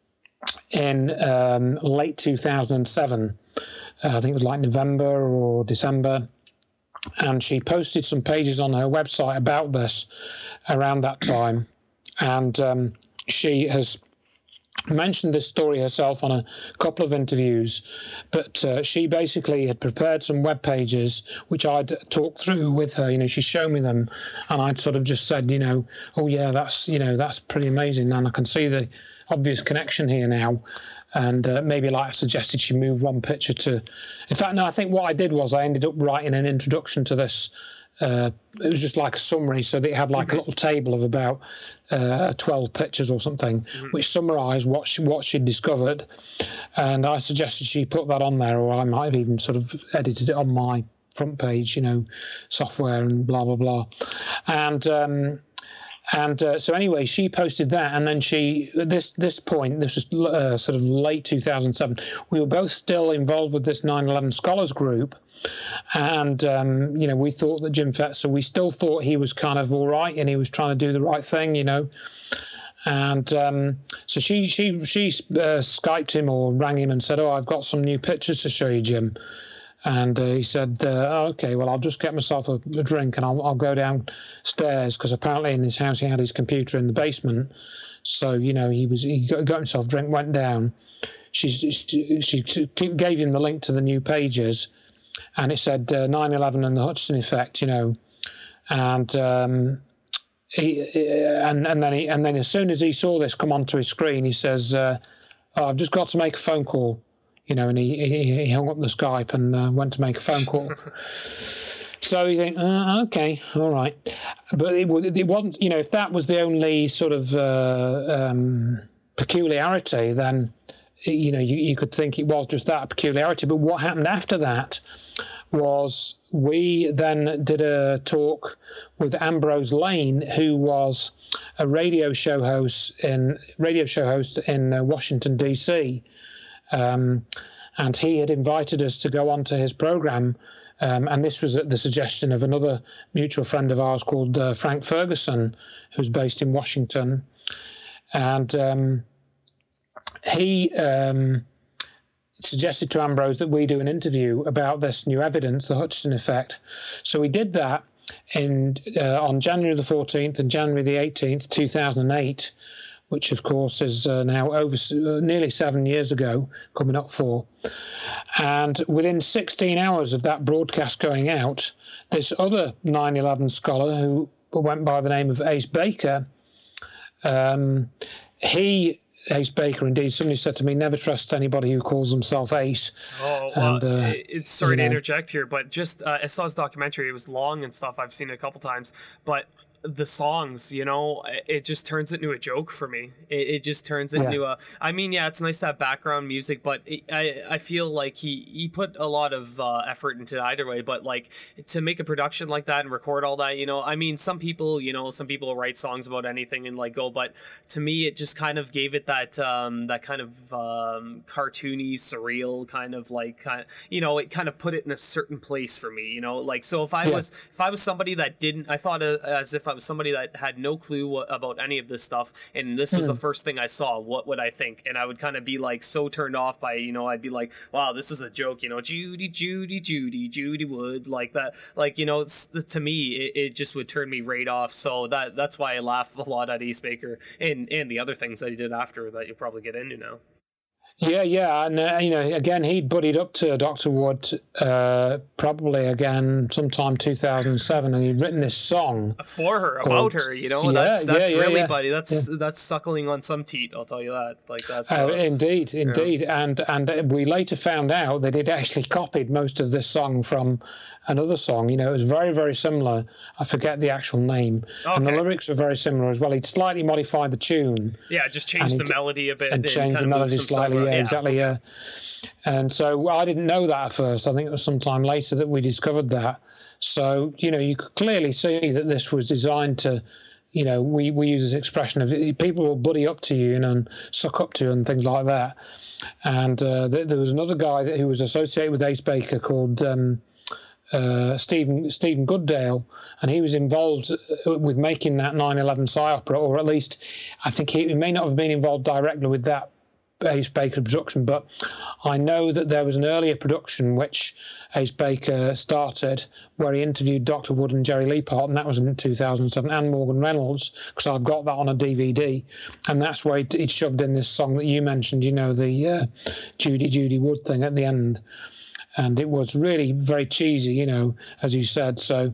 B: in um, late two thousand seven. Uh, I think it was like November or December. And she posted some pages on her website about this around that time. And um, she has mentioned this story herself on a couple of interviews, but uh, she basically had prepared some web pages which I'd talked through with her. You know, she'd shown me them, and I'd sort of just said, you know, oh yeah, that's, you know, that's pretty amazing, and I can see the obvious connection here now. And uh, maybe, like I suggested, she moved one picture to, in fact, no, I think what I did was I ended up writing an introduction to this. Uh, it was just like a summary, so that it had like mm-hmm. a little table of about uh, twelve pictures or something, mm-hmm. which summarised what she, what she'd discovered. And I suggested she put that on there, or I might have even sort of edited it on my front page, you know, software and blah blah blah. And um, and uh, so anyway, she posted that, and then she at this this point, this was uh, sort of late two thousand seven. We were both still involved with this nine eleven Scholars Group. And, um, you know, we thought that Jim Fetzer, we still thought he was kind of all right and he was trying to do the right thing, you know. And um, so she she she uh, Skyped him or rang him and said, oh, I've got some new pictures to show you, Jim. And uh, he said, uh, oh, OK, well, I'll just get myself a, a drink and I'll, I'll go downstairs, because apparently in his house he had his computer in the basement. So, you know, he was he got, got himself a drink, went down. She, she, she gave him the link to the new pages. And it said uh, nine eleven and the Hutchison effect, you know, and um, he, and and then he, and then as soon as he saw this come onto his screen, he says, uh, oh, "I've just got to make a phone call," you know, and he he, he hung up the Skype and uh, went to make a phone call. So you think, uh, okay, all right, but it, it wasn't, you know, if that was the only sort of uh, um, peculiarity, then, you know, you, you could think it was just that peculiarity. But what happened after that was we then did a talk with Ambrose Lane, who was a radio show host in radio show host in uh, Washington D C, um, and he had invited us to go onto his program, um, and this was at the suggestion of another mutual friend of ours called uh, Frank Ferguson, who's based in Washington, and um, he. Um, suggested to Ambrose that we do an interview about this new evidence, the Hutchison effect. So we did that in uh, on January the fourteenth and January the eighteenth, two thousand eight, which of course is uh, now over uh, nearly seven years ago, coming up for. And within sixteen hours of that broadcast going out, this other nine eleven scholar who went by the name of Ace Baker, um, he, Ace Baker, indeed, somebody said to me, never trust anybody who calls himself Ace.
A: Oh, well,
B: and, uh,
A: it's sorry to
B: know.
A: interject here, but just, uh, I saw his documentary. It was long and stuff. I've seen it a couple times, but the songs, you know, it just turns into a joke for me. It, it just turns into yeah. a, I mean, yeah, it's nice to have background music, but it, I, I feel like he, he put a lot of uh, effort into either way, but like to make a production like that and record all that, you know, I mean, some people, you know, some people write songs about anything and like go, but to me, it just kind of gave it that, um, that kind of um, cartoony, surreal kind of like, kind of, you know, it kind of put it in a certain place for me, you know, like, so if I yeah. was, if I was somebody that didn't, I thought uh, as if I was somebody that had no clue what, about any of this stuff, and this was mm. the first thing I saw, what would I think? And I would kind of be like so turned off by, you know, I'd be like, wow, this is a joke, you know, Judy, Judy, Judy, Judy Wood, like that, like, you know, it's, to me, it, it just would turn me right off. So that that's why I laugh a lot at Ace Baker and, and the other things that he did after that you'll probably get into now.
B: Yeah, yeah, and uh, you know, again, he'd buddied up to Doctor Wood uh, probably again sometime two thousand seven, and he'd written this song
A: for her,
B: called,
A: about her. You know,
B: yeah,
A: that's that's
B: yeah,
A: really,
B: yeah,
A: buddy. That's
B: yeah.
A: that's suckling on some teat. I'll tell you that. Like that's
B: uh,
A: uh,
B: indeed, indeed, yeah. and and we later found out that he'd actually copied most of this song from another song. You know, it was very, very similar. I forget the actual name, okay. and the lyrics were very similar as well. He'd slightly modified the tune.
A: Yeah, just changed the melody a bit
B: and, and changed the melody slightly. Yeah, yeah, exactly. Yeah. And so I didn't know that at first. I think it was sometime later that we discovered that. So, you know, you could clearly see that this was designed to, you know, we, we use this expression of people will buddy up to you, you know, and suck up to you and things like that. And uh, th- there was another guy that, who was associated with Ace Baker called um, uh, Stephen Stephen Goodale, and he was involved with making that nine eleven Psy opera, or at least I think he, he may not have been involved directly with that Ace Baker production, but I know that there was an earlier production which Ace Baker started where he interviewed Doctor Wood and Jerry Leapart, and that was in two thousand seven, and Morgan Reynolds, because I've got that on a D V D, and that's where he shoved in this song that you mentioned, you know, the uh, Judy, Judy Wood thing at the end, and it was really very cheesy, you know, as you said, so...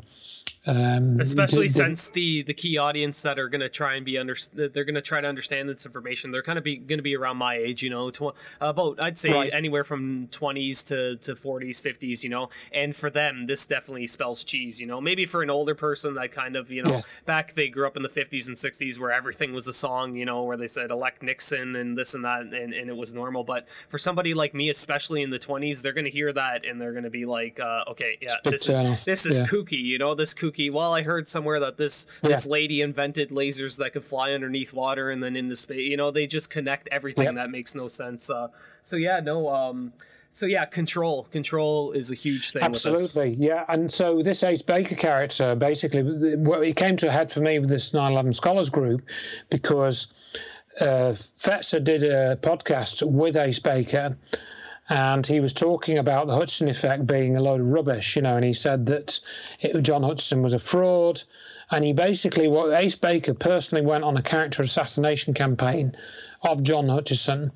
B: Um,
A: Especially
B: did,
A: since the the key audience that are going to try and be under, they're going to try to understand this information. They're kind of be going to be around my age, you know, tw- about I'd say right. anywhere from twenties to to forties, fifties, you know. And for them, this definitely spells cheese, you know. Maybe for an older person that kind of, you know, yeah. back they grew up in the fifties and sixties where everything was a song, you know, where they said elect Nixon and this and that, and, and it was normal. But for somebody like me, especially in the twenties, they're going to hear that and they're going to be like, uh, okay, yeah, this is this is yeah. kooky, you know, this kooky. Well, I heard somewhere that this this yeah. lady invented lasers that could fly underneath water and then into space. You know, they just connect everything yep. that makes no sense. Uh, so yeah, no. Um, so yeah, control. Control is a huge thing.
B: Absolutely,
A: with this.
B: yeah. And so this Ace Baker character, basically, it came to a head for me with this nine eleven Scholars group because uh, Fetzer did a podcast with Ace Baker. And he was talking about the Hutchison effect being a load of rubbish, you know, and he said that it, John Hutchison was a fraud. And he basically, what Ace Baker personally went on a character assassination campaign of John Hutchison.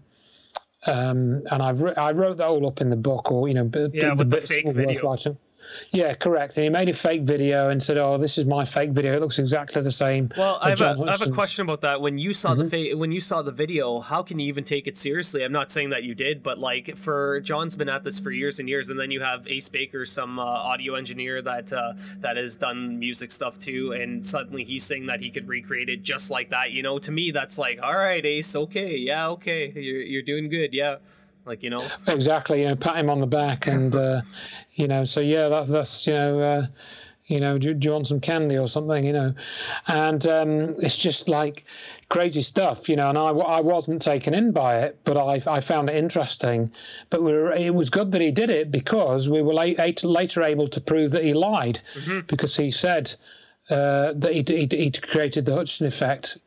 B: Um, and I've I wrote that all up in the book, or, you know,
A: yeah,
B: the,
A: with
B: bits
A: the fake
B: that were worth writing. Yeah, correct. And he made a fake video and said, "Oh, this is my fake video. It looks exactly the same."
A: Well, I have, a, I have a question about that. When you saw mm-hmm. the fa- when you saw the video, how can you even take it seriously? I'm not saying that you did, but like, for John's been at this for years and years, and then you have Ace Baker, some uh, audio engineer that uh, that has done music stuff too, and suddenly he's saying that he could recreate it just like that. You know, to me, that's like, all right, Ace, okay, yeah, okay, you're you're doing good, yeah. Like, you know,
B: exactly, you know, pat him on the back, and uh, you know, so yeah, that, that's you know, uh, you know, do, do you want some candy or something, you know, and um, it's just like crazy stuff, you know, and I, I wasn't taken in by it, but I I found it interesting, but we were, it was good that he did it because we were late, later able to prove that he lied, mm-hmm. because he said uh, that he he created the Hutchison effect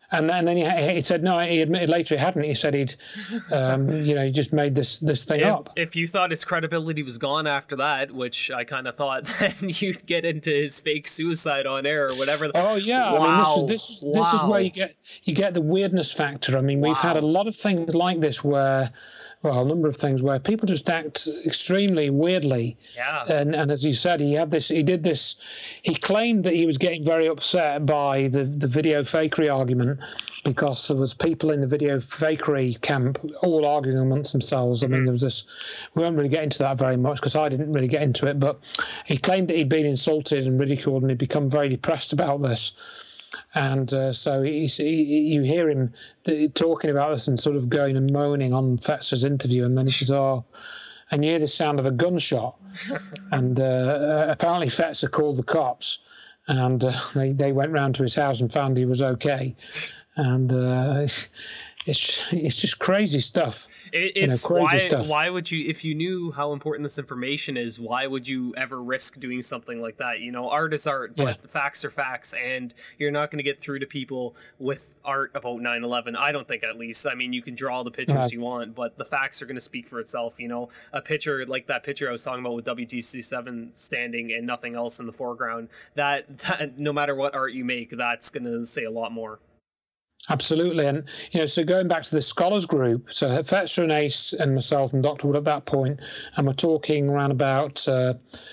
B: And then, and then he, he said no. He admitted later he hadn't. He said he'd, um, you know, he just made this this thing
A: if,
B: up.
A: If you thought his credibility was gone after that, which I kind of thought, then you'd get into his fake suicide on air or whatever.
B: Oh yeah,
A: wow.
B: I mean this is this
A: wow.
B: this is where you get you get the weirdness factor. I mean, we've
A: wow.
B: had a lot of things like this where. Well, a number of things where people just act extremely weirdly.
A: Yeah.
B: And and as you said, he had this. He did this. He claimed that he was getting very upset by the the video fakery argument because there was people in the video fakery camp all arguing amongst themselves. I mean, there was this. We won't really get into that very much because I didn't really get into it. But he claimed that he'd been insulted and ridiculed, and he'd become very depressed about this. And uh, so he, he, you hear him th- talking about this and sort of going and moaning on Fetzer's interview, and then he says, "Oh," and you hear the sound of a gunshot, and uh, apparently Fetzer called the cops, and uh, they they went round to his house and found he was okay, and uh, it's it's just crazy stuff.
A: It, it's
B: you know, crazy
A: why
B: stuff.
A: why would you, if you knew how important this information is, why would you ever risk doing something like that? You know, art is art, but
B: yeah.
A: facts are facts, and you're not going to get through to people with art about nine eleven. I don't think, at least. I mean, you can draw the pictures
B: no.
A: you want, but the facts are going to speak for itself. You know, a picture like that picture I was talking about with W T C seven standing and nothing else in the foreground, that, that no matter what art you make, that's going to say a lot more.
B: Absolutely. And, you know, so going back to the scholars group, so Fetzer and Ace and myself and Doctor Wood at that point, and we're talking around about uh,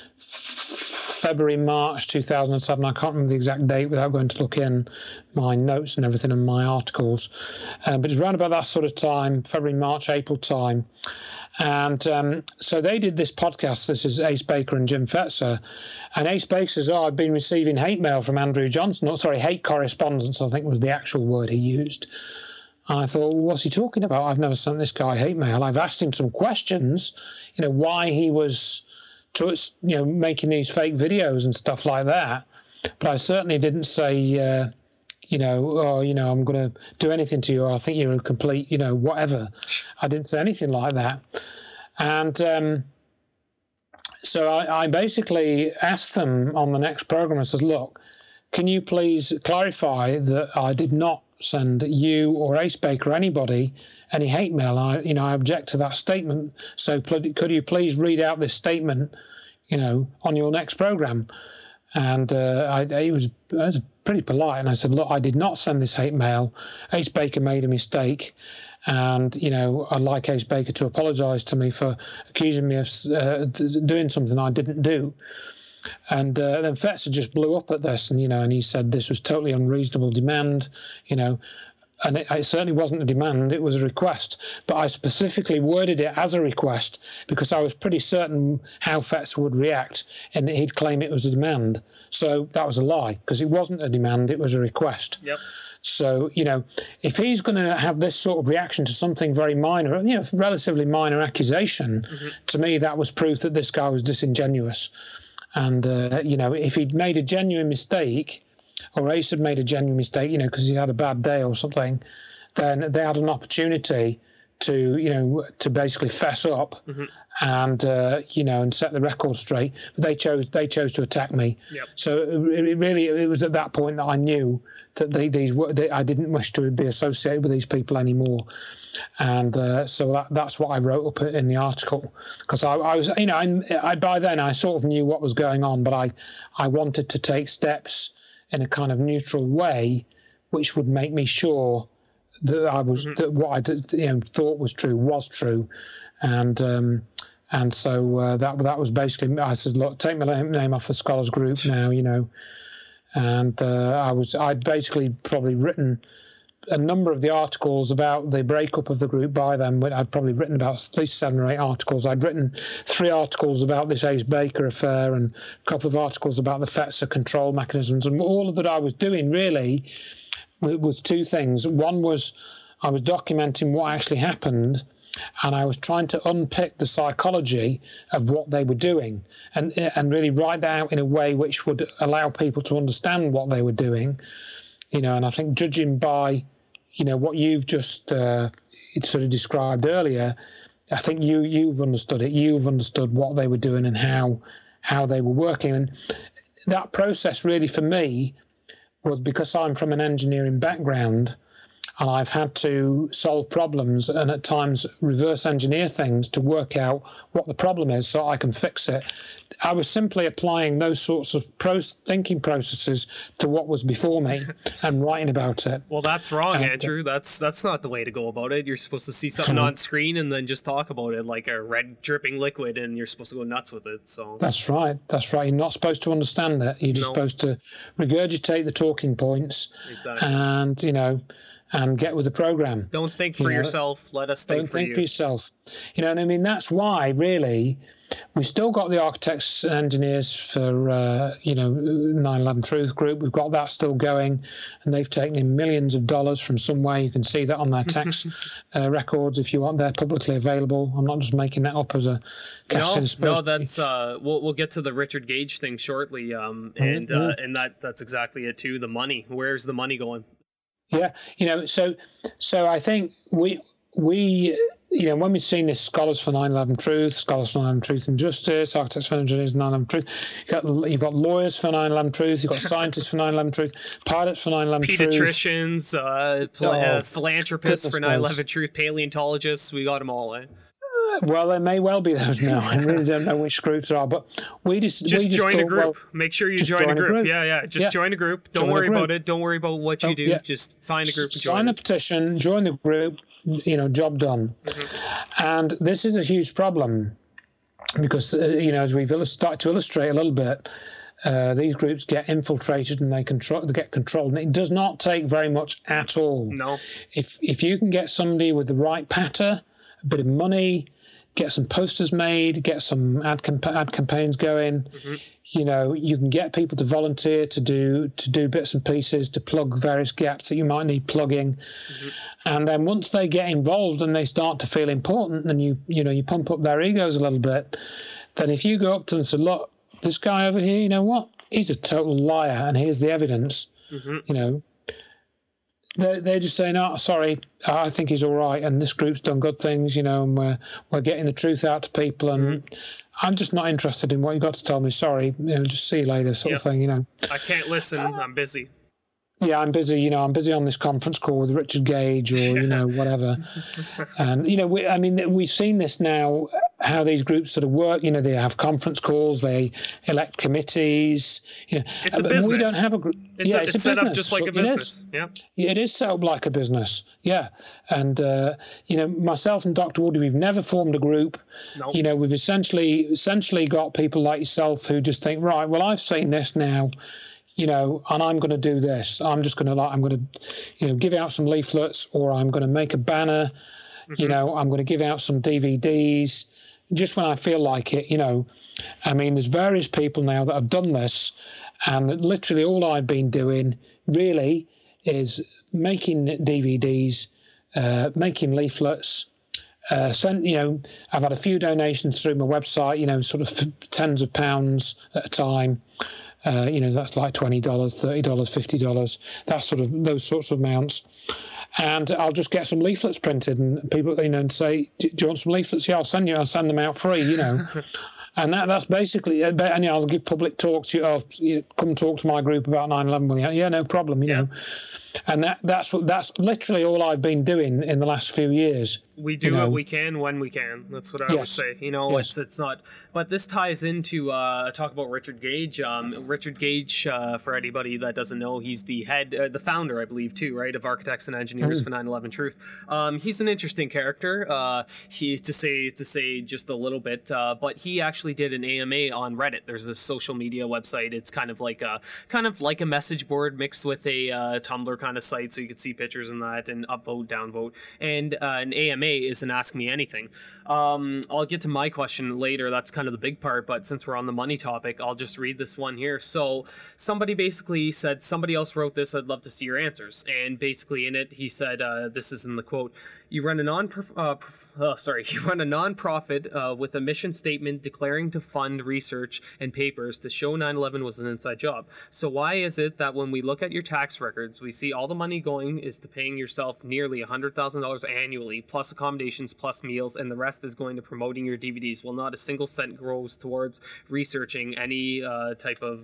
B: February, March two thousand seven. I can't remember the exact date without going to look in my notes and everything and my articles. Um, but it's around about that sort of time, February, March, April time. And um, so they did this podcast. This is Ace Baker and Jim Fetzer. And Ace Baker says, oh, I've been receiving hate mail from Andrew Johnson. Oh, sorry, hate correspondence, I think was the actual word he used. And I thought, well, what's he talking about? I've never sent this guy hate mail. I've asked him some questions, you know, why he was, to, you know, making these fake videos and stuff like that. But I certainly didn't say, uh, you know, oh, you know, I'm going to do anything to you, or I think you're a complete, you know, whatever. I didn't say anything like that. And um, so I, I basically asked them on the next program, I says, look, can you please clarify that I did not send you or Ace Baker or anybody any hate mail? I, you know, I object to that statement. So pl- could you please read out this statement, you know, on your next program? And uh, I, it was, it was pretty polite. And I said, look, I did not send this hate mail. Ace Baker made a mistake. And, you know, I'd like Ace Baker to apologise to me for accusing me of uh, doing something I didn't do. And uh, then Fetzer just blew up at this, and, you know, and he said this was totally unreasonable demand, you know, and it, it certainly wasn't a demand, it was a request. But I specifically worded it as a request because I was pretty certain how Fetzer would react and that he'd claim it was a demand. So that was a lie, because it wasn't a demand, it was a request.
A: Yep.
B: So, you know, if he's going to have this sort of reaction to something very minor, you know, relatively minor accusation, mm-hmm. to me that was proof that this guy was disingenuous. And, uh, you know, if he'd made a genuine mistake, or Ace had made a genuine mistake, you know, because he had a bad day or something, then they had an opportunity to, you know, to basically fess up mm-hmm. and, uh, you know, and set the record straight. But they chose they chose to attack me. Yep. So it, it really, it was at that point that I knew that they, these were, they, I didn't wish to be associated with these people anymore. And uh, so that, that's what I wrote up in the article. Because I, I was, you know, I, I, by then I sort of knew what was going on, but I, I wanted to take steps in a kind of neutral way, which would make me sure that I was, mm-hmm. that what I did, you know, thought was true was true. And um, and so uh, that that was basically, I said, look, take my name off the Scholars Group now, you know. And uh, I was, I'd basically probably written a number of the articles about the breakup of the group by them. I'd probably written about at least seven or eight articles. I'd written three articles about this Ace Baker affair and a couple of articles about the Fetzer control mechanisms. And all that I was doing really was two things. One was I was documenting what actually happened, and I was trying to unpick the psychology of what they were doing and and really write that out in a way which would allow people to understand what they were doing. You know, and I think judging by, you know, what you've just uh, sort of described earlier, I think you, you've understood it. You've understood what they were doing and how how they were working. And that process really for me was, because I'm from an engineering background, and I've had to solve problems and at times reverse engineer things to work out what the problem is so I can fix it. I was simply applying those sorts of pro- thinking processes to what was before me and writing about it.
A: Well, that's wrong, and, Andrew. That's that's not the way to go about it. You're supposed to see something on screen and then just talk about it like a red dripping liquid, and you're supposed to go nuts with it. So
B: that's right. That's right. You're not supposed to understand it. You're just no. supposed to regurgitate the talking points,
A: exactly.
B: and you know, and get with the program.
A: Don't think for you know, yourself. Let us think
B: don't
A: for
B: think
A: you.
B: for yourself. You know, and I mean that's why really. We've still got the architects and engineers for, uh, you know, nine eleven Truth Group. We've got that still going, and they've taken in millions of dollars from somewhere. You can see that on their tax uh, records if you want. They're publicly available. I'm not just making that up as a cash in
A: No, no, that's uh, we'll we'll get to the Richard Gage thing shortly, um, and mm-hmm. uh, and that that's exactly it too. The money, where's the money going?
B: Yeah, you know, so so I think we we. You know, when we've seen this Scholars for nine eleven Truth, Scholars for nine eleven Truth and Justice, Architects for Engineers for nine eleven Truth, you've got, you've got lawyers for nine eleven Truth, you've got scientists for nine eleven Truth, pilots for nine eleven Truth.
A: Pediatricians, uh, ph- oh, uh, philanthropists for nine eleven Truth, paleontologists, we got them all, eh?
B: Uh, well, there may well be those now. I really don't know which groups there are, but we just...
A: Just,
B: we just
A: join
B: thought,
A: a group.
B: Well,
A: Make sure you join, join a, group. a group. Yeah, yeah, just yeah. join a group. Don't join worry group. about it. Don't worry about what you oh, do. Yeah. Just find a group and join
B: Sign
A: it.
B: a petition, join the group, you know, job done. Mm-hmm. And this is a huge problem because, uh, you know, as we've started to illustrate a little bit, uh, these groups get infiltrated and they control, they get controlled. And it does not take very much at all.
A: No.
B: If if you can get somebody with the right patter, a bit of money, get some posters made, get some ad, camp- ad campaigns going, mm-hmm. you know, you can get people to volunteer to do to do bits and pieces, to plug various gaps that you might need plugging. Mm-hmm. And then once they get involved and they start to feel important, and you you know you pump up their egos a little bit, then if you go up to them and say, look, this guy over here, you know what? He's a total liar, and here's the evidence. Mm-hmm. You know, they're, they're just saying, oh, sorry, I think he's all right, and this group's done good things, you know, and we're we're getting the truth out to people, and mm-hmm. I'm just not interested in what you got to tell me. Sorry, you know, just see you later, sort yep. of thing, you know.
A: I can't listen. I'm busy.
B: Yeah, I'm busy. You know, I'm busy on this conference call with Richard Gage, or you know, whatever. And you know, we, I mean, we've seen this now. How these groups sort of work. You know, they have conference calls, they elect committees. You know,
A: it's a
B: but
A: business.
B: We don't have a group.
A: It's
B: yeah,
A: a,
B: it's,
A: it's
B: a
A: set
B: business.
A: up just like a business.
B: Yeah, it is set up like a business. Yeah, and uh, you know, myself and Doctor Woody, we've never formed a group.
A: Nope.
B: You know, we've essentially essentially got people like yourself who just think, right, well, I've seen this now. You know, and I'm going to do this. I'm just going to like, I'm going to, you know, give out some leaflets, or I'm going to make a banner. Mm-hmm. You know, I'm going to give out some D V Ds, just when I feel like it. You know, I mean, there's various people now that have done this, and literally all I've been doing really is making D V Ds, uh, making leaflets. Uh, sent, you know, I've had a few donations through my website. You know, sort of f- tens of pounds at a time. Uh, you know, that's like twenty dollars, thirty dollars, fifty dollars, that sort of, those sorts of amounts. And I'll just get some leaflets printed, and people, you know, and say, do you want some leaflets? Yeah, I'll send you, I'll send them out free, you know. And that that's basically, and you know, I'll give public talks, you know, you come talk to my group about nine eleven. Yeah, no problem, you yeah. know. And that that's what that's literally all I've been doing in the last few years.
A: We do
B: you know.
A: what we can when we can. That's what I
B: yes.
A: would say. You know,
B: yes.
A: it's it's not. But this ties into uh, talk about Richard Gage. Um, Richard Gage, uh, for anybody that doesn't know, he's the head, uh, the founder, I believe, too, right, of Architects and Engineers mm. for nine eleven Truth. Um, he's an interesting character. Uh, he to say to say just a little bit, uh, but he actually did an A M A on Reddit. There's this social media website. It's kind of like a kind of like a message board mixed with a uh, Tumblr kind of site, so you can see pictures and that, and upvote, downvote. And uh, an A M A is an Ask Me Anything. Um, I'll get to my question later. That's kind of the big part, but since we're on the money topic, I'll just read this one here. So somebody basically said, somebody else wrote this, I'd love to see your answers. And basically in it, he said, uh, this is in the quote, you run a non uh, oh, sorry, you run a non-profit uh, with a mission statement declaring to fund research and papers to show nine eleven was an inside job. So why is it that when we look at your tax records, we see all the money going is to paying yourself nearly one hundred thousand dollars annually, plus accommodations, plus meals, and the rest is going to promoting your D V Ds, while not a single cent goes towards researching any uh, type of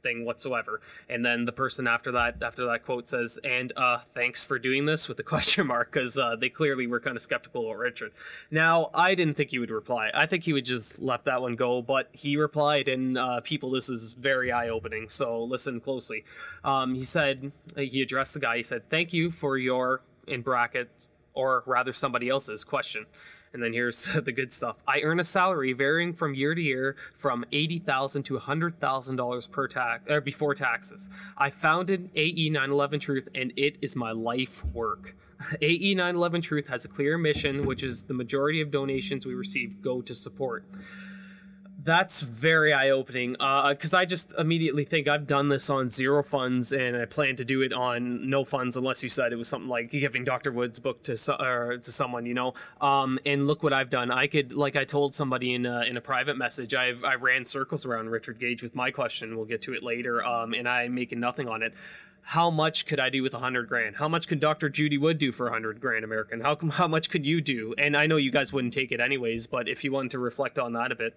A: thing whatsoever. And then the person after that after that quote says, and uh thanks for doing this, with the question mark, because uh, they clearly were kind of skeptical of Richard. Now, I didn't think he would reply. I think he would just let that one go, but he replied, and uh, people, this is very eye-opening, so listen closely. Um, he said, he addressed the guy, he said, thank you for your, in bracket, or rather somebody else's question. And then here's the, the good stuff. I earn a salary varying from year to year from eighty thousand dollars to one hundred thousand dollars per tax, or before taxes. I founded A E nine eleven Truth, and it is my life work. A E nine eleven Truth has a clear mission, which is the majority of donations we receive go to support. That's very eye-opening, because uh, I just immediately think I've done this on zero funds, and I plan to do it on no funds, unless you said it was something like giving Doctor Wood's book to or to someone, you know. Um, and look what I've done. I could, like I told somebody in a, in a private message, I've I ran circles around Richard Gage with my question. We'll get to it later, um, and I'm making nothing on it. How much could I do with a hundred grand? How much could Doctor Judy Wood do for a hundred grand American? How how much could you do? And I know you guys wouldn't take it anyways, but if you wanted to reflect on that a bit.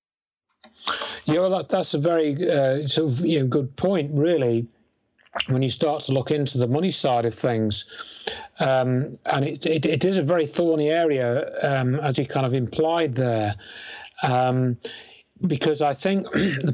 B: Yeah, well, that, that's a very uh, sort of, you know, good point, really, when you start to look into the money side of things. Um, and it, it, it is a very thorny area, um, as you kind of implied there, um, because I think,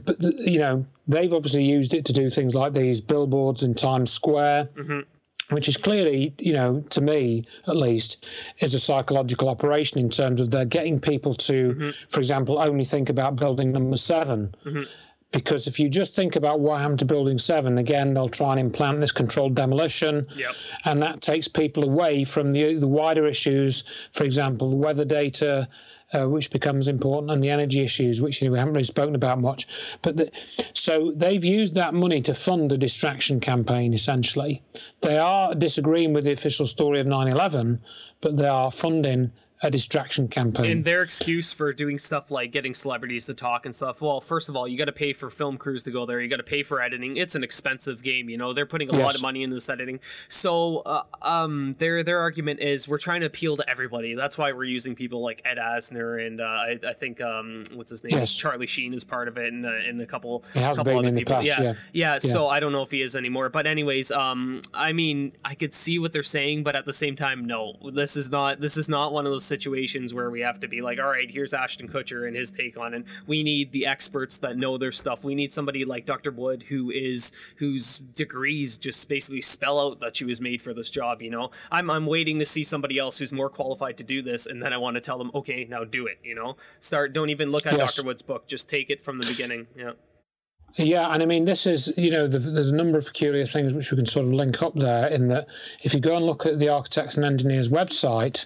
B: you know, they've obviously used it to do things like these billboards in Times Square, mm-hmm. which is clearly, you know, to me at least, is a psychological operation in terms of they're getting people to, mm-hmm. for example, only think about building number seven. Mm-hmm. Because if you just think about what happened to building seven, again, they'll try and implant this controlled demolition, yep. and that takes people away from the, the wider issues, for example, the weather data, Uh, which becomes important, and the energy issues, which, you know, we haven't really spoken about much. But the, so they've used that money to fund a distraction campaign, essentially. They are disagreeing with the official story of nine eleven, but they are funding a distraction campaign.
A: And their excuse for doing stuff like getting celebrities to talk and stuff, well, first of all, you got to pay for film crews to go there. You got to pay for editing. It's an expensive game, you know. They're putting a yes. lot of money into this editing. So uh, um, their their argument is we're trying to appeal to everybody. That's why we're using people like Ed Asner and uh, I, I think, um, what's his name? Yes. Charlie Sheen is part of it, and, uh, and a couple,
B: it has
A: couple
B: been
A: other
B: in
A: people.
B: The past,
A: yeah.
B: yeah.
A: yeah.
B: Yeah,
A: so I don't know if he is anymore. But anyways, um, I mean, I could see what they're saying, but at the same time, no. This is not, this is not one of those situations where we have to be like, all right, here's Ashton Kutcher and his take on it. We need the experts that know their stuff. We need somebody like Doctor Wood who is whose degrees just basically spell out that she was made for this job, you know. I'm I'm waiting to see somebody else who's more qualified to do this, and then I want to tell them, okay, now do it, you know. Start, don't even look at yes. Doctor Wood's book, just take it from the beginning. Yeah.
B: Yeah, and I mean, this is, you know, the, there's a number of peculiar things which we can sort of link up there, in that if you go and look at the Architects and Engineers website,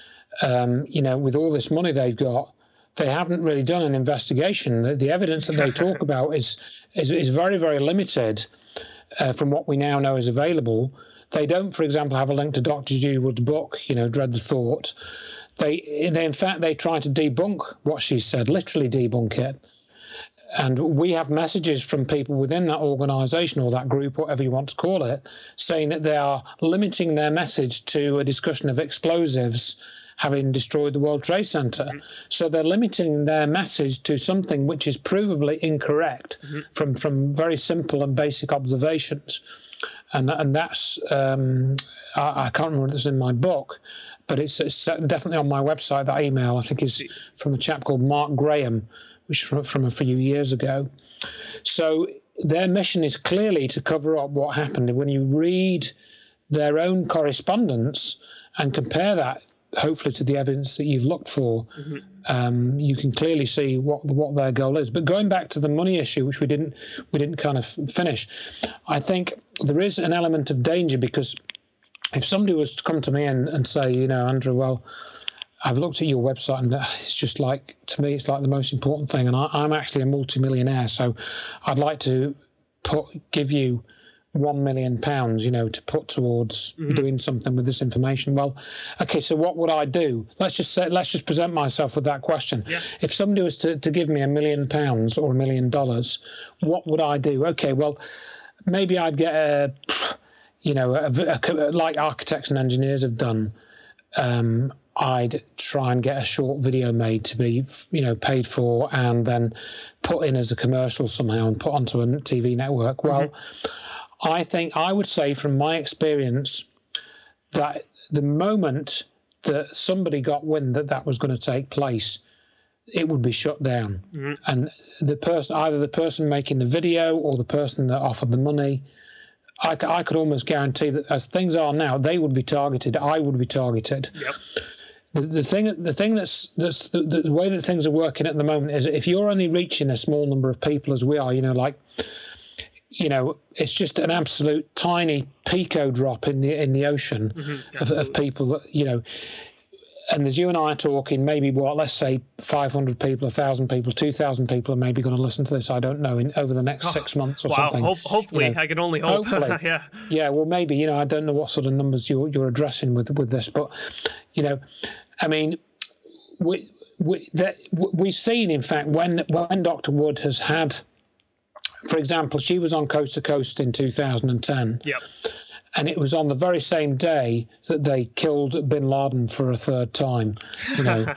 B: Um, you know, with all this money they've got, they haven't really done an investigation. The, the evidence that they talk about is is, is very, very limited uh, from what we now know is available. They don't, for example, have a link to Doctor Judy Wood's book, you know, Dread the Thought. They, they, in fact, they try to debunk what she said, literally debunk it. And we have messages from people within that organisation or that group, whatever you want to call it, saying that they are limiting their message to a discussion of explosives having destroyed the World Trade Center. Mm-hmm. So they're limiting their message to something which is provably incorrect mm-hmm. from, from very simple and basic observations. And and that's, um, I, I can't remember if it's in my book, but it's, it's definitely on my website. That email, I think, is from a chap called Mark Graham, which is from, from a few years ago. So their mission is clearly to cover up what happened. And when you read their own correspondence and compare that, hopefully, to the evidence that you've looked for, mm-hmm. um, you can clearly see what what their goal is. But going back to the money issue, which we didn't we didn't kind of finish, I think there is an element of danger, because if somebody was to come to me and, and say, you know, Andrew, well, I've looked at your website and it's just like, to me, it's like the most important thing, and I, I'm actually a multimillionaire, so I'd like to put give you one million pounds, you know, to put towards mm-hmm. doing something with this information. Well, okay, so what would I do? Let's just say, let's just present myself with that question. Yeah. If somebody was to, to give me a million pounds or a million dollars, what would I do? Okay, well, maybe I'd get a, you know, a, a, like Architects and Engineers have done, um, I'd try and get a short video made to be, you know, paid for and then put in as a commercial somehow and put onto a T V network. Well, mm-hmm. I think I would say from my experience that the moment that somebody got wind that that was going to take place, it would be shut down. Mm-hmm. And the person, either the person making the video or the person that offered the money, I, I could almost guarantee that as things are now, they would be targeted. I would be targeted.
A: Yep.
B: The, the thing, the thing that's that's the, the way that things are working at the moment is that if you're only reaching a small number of people as we are, you know, like, you know, it's just an absolute tiny pico drop in the in the ocean mm-hmm, of, of people that, you know. And as you and I are talking, maybe what, let's say five hundred people, one thousand people, two thousand people are maybe going to listen to this, I don't know, in over the next oh, six months or
A: wow.
B: something.
A: Ho- hopefully, you know, I can only hope.
B: Hopefully.
A: yeah.
B: Yeah, well, maybe, you know, I don't know what sort of numbers you're, you're addressing with, with this, but, you know, I mean, we, we, that, we've seen, in fact, when when Doctor Wood has had, for example, she was on Coast to Coast in two thousand ten.
A: Yep.
B: And it was on the very same day that they killed Bin Laden for a third time. You know,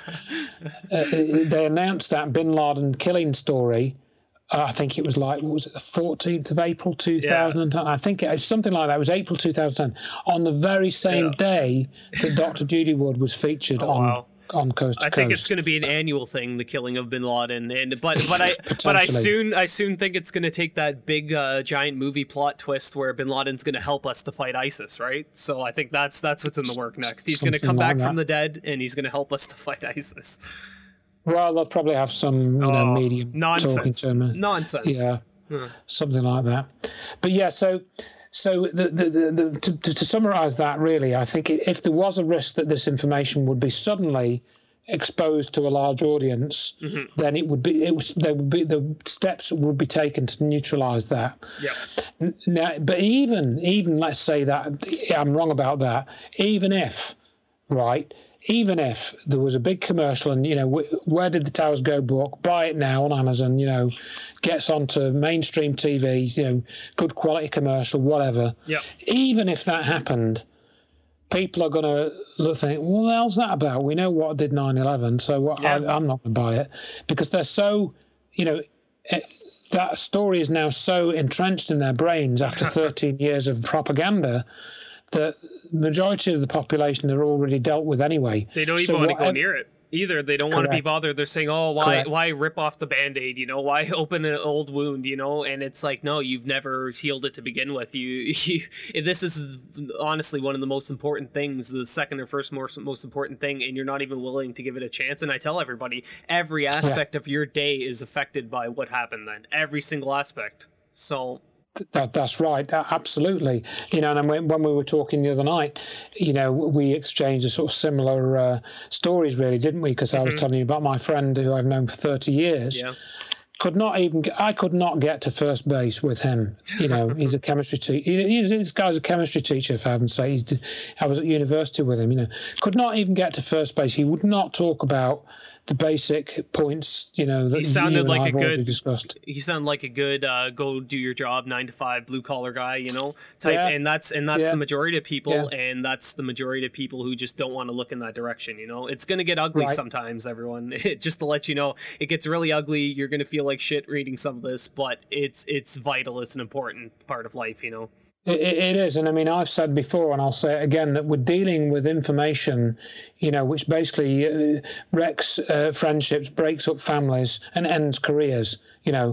B: uh, they announced that Bin Laden killing story. Uh, I think it was like, what was it, the fourteenth of April two thousand ten? Yeah. I think it was something like that. It was April two thousand ten. On the very same yeah. day that Doctor Judy Wood was featured oh, on. Wow. on Coast to
A: I
B: Coast.
A: think it's going to be an annual thing, the killing of Bin Laden, and but but I but I soon I soon think it's going to take that big uh, giant movie plot twist where Bin Laden's going to help us to fight ISIS, right? So I think that's that's what's in the work next. He's going to come like back that. from the dead, and he's going to help us to fight ISIS.
B: Well, they'll probably have some you know
A: oh,
B: medium
A: nonsense.
B: talking to him.
A: Nonsense.
B: Yeah, huh. Something like that. But yeah, so. So the, the, the, the, to, to summarise that, really, I think if there was a risk that this information would be suddenly exposed to a large audience, mm-hmm. then it would be it was there would be the steps would be taken to neutralise that.
A: Yeah.
B: Now, but even even let's say that I'm wrong about that. Even if, right. Even if there was a big commercial and, you know, Where Did the Towers Go book, buy it now on Amazon, you know, gets onto mainstream T V, you know, good quality commercial, whatever.
A: Yeah.
B: Even if that happened, people are going to think, well, what the hell's that about? We know what did nine eleven, so what, yeah. I, I'm not going to buy it. Because they're so, you know, it, that story is now so entrenched in their brains after thirteen years of propaganda the majority of the population are already dealt with anyway.
A: They don't even so want to go near it either. They don't Correct. want to be bothered. They're saying, oh, why Correct. why rip off the Band-Aid, you know? Why open an old wound, you know? And it's like, no, you've never healed it to begin with. You, you This is honestly one of the most important things, the second or first most, most important thing, and you're not even willing to give it a chance. And I tell everybody, every aspect yeah. of your day is affected by what happened then. Every single aspect. So...
B: That that's right, absolutely. You know, and when, when we were talking the other night, you know, we exchanged a sort of similar uh, stories, really, didn't we? Because mm-hmm. I was telling you about my friend who I've known for thirty years.
A: Yeah.
B: Could not even. I could not get to first base with him. You know, he's a chemistry teacher. This guy's a chemistry teacher, for heaven's sake. He's, I was at university with him. You know, could not even get to first base. He would not talk about the basic points, you know, that
A: he sounded
B: you and
A: like
B: I've
A: a good,
B: discussed.
A: He sounded like a good uh, go do your job, nine to five, blue collar guy, you know, type.
B: Yeah.
A: And that's and that's
B: yeah.
A: the majority of people,
B: yeah.
A: and that's the majority of people who just don't want to look in that direction. You know, it's gonna get ugly
B: right.
A: sometimes. Everyone, just to let you know, it gets really ugly. You're gonna feel like shit reading some of this, but it's it's vital. It's an important part of life. You know.
B: It, it is, and I mean, I've said before, and I'll say it again, that we're dealing with information, you know, which basically uh, wrecks uh, friendships, breaks up families, and ends careers. You know,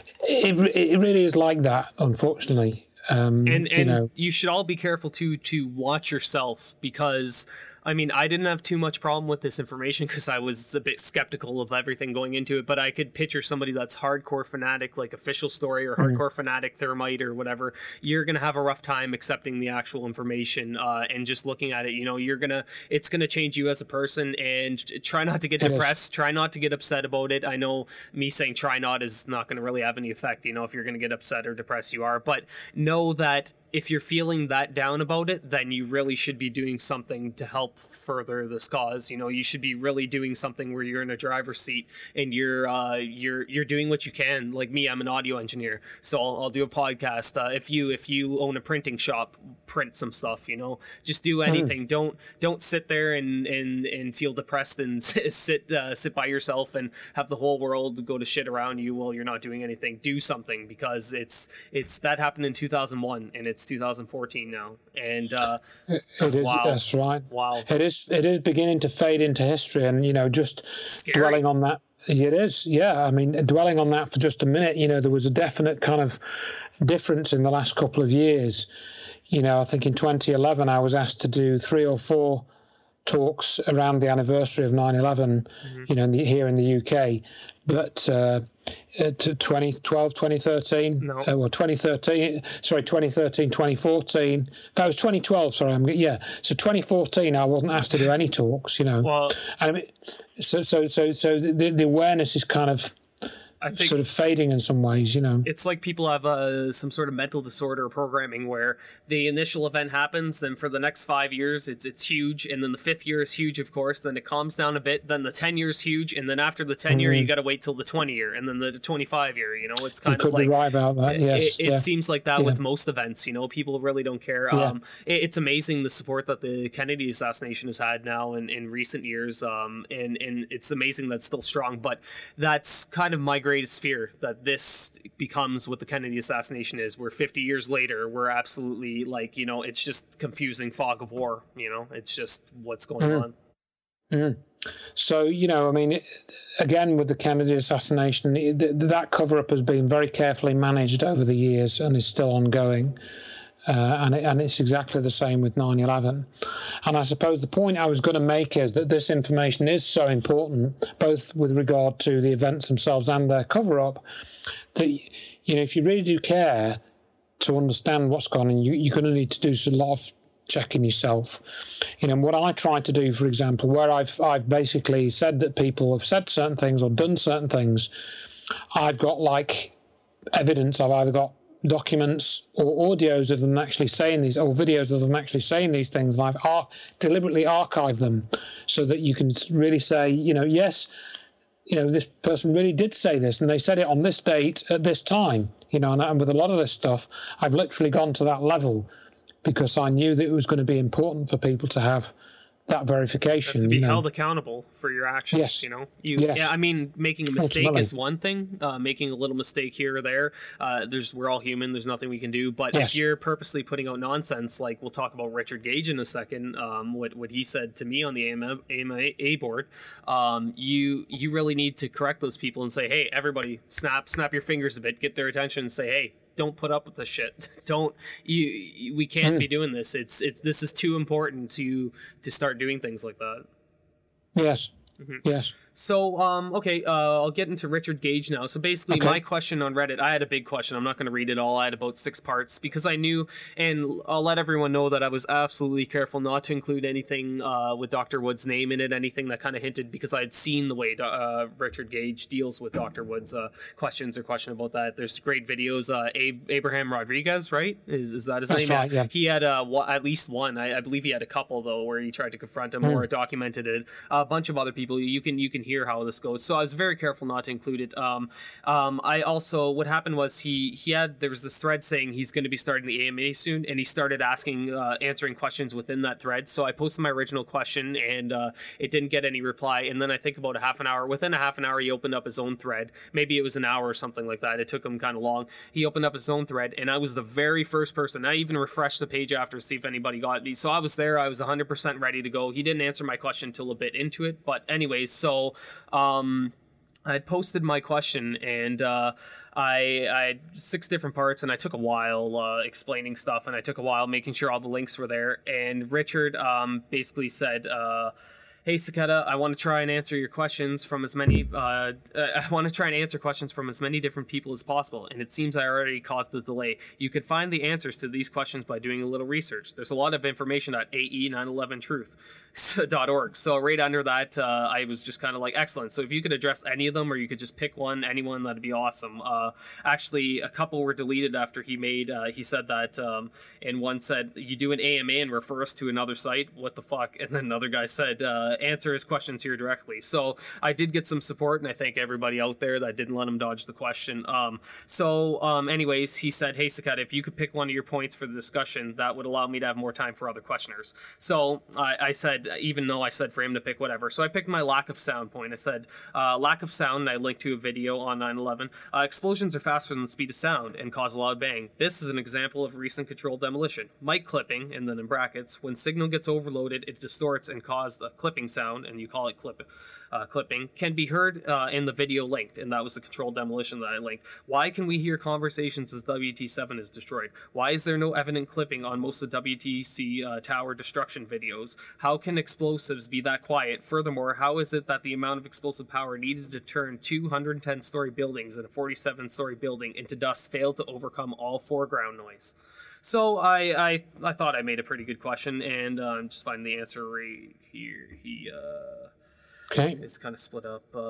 B: it it really is like that, unfortunately. Um,
A: and and
B: you know.
A: you should all be careful too to watch yourself, because I mean, I didn't have too much problem with this information because I was a bit skeptical of everything going into it, but I could picture somebody that's hardcore fanatic, like Official Story, or hardcore mm. fanatic Thermite or whatever. You're going to have a rough time accepting the actual information uh, and just looking at it. You know, you're going to, it's going to change you as a person, and try not to get it depressed. Is. Try not to get upset about it. I know me saying try not is not going to really have any effect, you know, if you're going to get upset or depressed, you are, but know that if you're feeling that down about it, then you really should be doing something to help further this cause. You know, you should be really doing something where you're in a driver's seat and you're uh, you're you're doing what you can. Like me, I'm an audio engineer, so I'll, I'll do a podcast. Uh, if you if you own a printing shop, print some stuff. You know, just do anything. Mm. Don't don't sit there and and and feel depressed and sit uh, sit by yourself and have the whole world go to shit around you while you're not doing anything. Do something, because it's it's that happened in two thousand one and it's two thousand fourteen now. And uh,
B: it, it is.
A: Wow.
B: That's right.
A: Wow.
B: It is. It is beginning to fade into history, and you know, just
A: Scary.
B: dwelling on that. It is, yeah. I mean, dwelling on that for just a minute, you know, there was a definite kind of difference in the last couple of years. You know, I think in twenty eleven I was asked to do three or four talks around the anniversary of nine eleven, mm-hmm. you know, in the, here in the U K. But uh, to twenty twelve, twenty thirteen,
A: no.
B: uh, well, twenty thirteen, sorry, twenty thirteen, twenty fourteen. That was twenty twelve, sorry, I'm, yeah. So twenty fourteen, I wasn't asked to do any talks, you know.
A: Well,
B: and I mean, so so so so the the awareness is kind of
A: I think
B: sort of fading in some ways, you know.
A: It's like people have uh, some sort of mental disorder or programming where the initial event happens, then for the next five years it's it's huge, and then the fifth year is huge, of course, then it calms down a bit, then the ten year is huge, and then after the ten year mm. you got to wait till the twenty year, and then the twenty-five year, you know. It's kind
B: you
A: of
B: could
A: like...
B: be right about that, yes.
A: It, it
B: yeah.
A: seems like that
B: yeah.
A: with most events, you know. People really don't care.
B: Yeah.
A: Um, it, it's amazing the support that the Kennedy assassination has had now in, in recent years, um, and, and it's amazing that's still strong, but that's kind of my greatest fear, that this becomes what the Kennedy assassination is, where fifty years later we're absolutely like, you know, it's just confusing fog of war, you know. It's just what's going mm. on.
B: Mm. So, you know, I mean, again, with the Kennedy assassination, th- that cover-up has been very carefully managed over the years and is still ongoing. Uh, and, it, and it's exactly the same with nine eleven. And I suppose the point I was going to make is that this information is so important, both with regard to the events themselves and their cover-up, that, you know, if you really do care to understand what's gone on, you, you're going to need to do a lot of checking yourself. You know, what I try to do, for example, where I've I've basically said that people have said certain things or done certain things, I've got like evidence. I've either got documents or audios of them actually saying these, or videos of them actually saying these things, and I've ar- deliberately archived them so that you can really say, you know, yes, you know, this person really did say this, and they said it on this date at this time, you know, and, and with a lot of this stuff, I've literally gone to that level because I knew that it was going to be important for people to have that verification.
A: To be
B: you know.
A: held accountable for your actions,
B: yes.
A: you know. You,
B: yes.
A: Yeah, I mean, making a mistake
B: Ultimately.
A: is one thing. Uh, making a little mistake here or there, uh, there's we're all human. There's nothing we can do. But
B: yes.
A: if you're purposely putting out nonsense, like we'll talk about Richard Gage in a second, um, what what he said to me on the A M A board, um, you you really need to correct those people and say, hey, everybody, snap snap your fingers a bit, get their attention, and say, hey, don't put up with this shit. Don't you, you we can't mm. be doing this. It's it this is too important to to start doing things like that.
B: Yes.
A: Mm-hmm.
B: Yes.
A: So, um, okay, uh, I'll get into Richard Gage now. So basically, okay. my question on Reddit, I had a big question. I'm not going to read it all. I had about six parts because I knew, and I'll let everyone know that I was absolutely careful not to include anything uh, with Doctor Wood's name in it, anything that kind of hinted, because I had seen the way uh, Richard Gage deals with Doctor Wood's uh, questions or question about that. There's great videos. Uh, Ab- Abraham Rodriguez, right? Is, is that his
B: That's
A: name?
B: Right, yeah.
A: He had uh, w- at least one. I, I believe he had a couple, though, where he tried to confront him
B: mm.
A: or documented it. A bunch of other people. You can, you can hear how this goes. So I was very careful not to include it. Um, um, I also, what happened was he he had, there was this thread saying he's going to be starting the A M A soon, and he started asking, uh, answering questions within that thread. So I posted my original question, and uh, it didn't get any reply. And then I think about a half an hour, within a half an hour, he opened up his own thread. Maybe it was an hour or something like that. It took him kind of long. He opened up his own thread, and I was the very first person. I even refreshed the page after to see if anybody got me. So I was there. I was one hundred percent ready to go. He didn't answer my question until a bit into it. But anyways, so... Um, I had posted my question, and uh, I, I had six different parts, and I took a while uh, explaining stuff, and I took a while making sure all the links were there. And Richard um, basically said, uh, Hey, Saketa, I want to try and answer your questions from as many, uh, I want to try and answer questions from as many different people as possible, and it seems I already caused a delay. You could find the answers to these questions by doing a little research. There's a lot of information at A E nine eleven truth dot org. So right under that, uh, I was just kind of like, excellent. So if you could address any of them, or you could just pick one, anyone, that'd be awesome. Uh, actually, a couple were deleted after he made, uh, he said that, um, and one said, you do an A M A and refer us to another site? What the fuck? And then another guy said, uh, answer his questions here directly. So I did get some support, and I thank everybody out there that didn't let him dodge the question. Um, so um, anyways, he said, hey, Saketa, if you could pick one of your points for the discussion, that would allow me to have more time for other questioners. So I, I said, even though I said for him to pick whatever, so I picked my lack of sound point. I said, uh, lack of sound, and I linked to a video on nine eleven. Uh, explosions are faster than the speed of sound and cause a loud bang. This is an example of recent controlled demolition. Mic clipping, and then in brackets, when signal gets overloaded, it distorts and causes a clipping sound, and you call it clip, uh, clipping, can be heard uh, in the video linked, and that was the controlled demolition that I linked. Why can we hear conversations as W T seven is destroyed? Why is there no evident clipping on most of the W T C uh, tower destruction videos? How can explosives be that quiet? Furthermore, how is it that the amount of explosive power needed to turn two hundred ten story buildings and a forty-seven story building into dust failed to overcome all foreground noise? So I, I I thought I made a pretty good question, and uh, I'm just finding the answer right here. He uh,
B: okay,
A: it's kind of split up. Uh,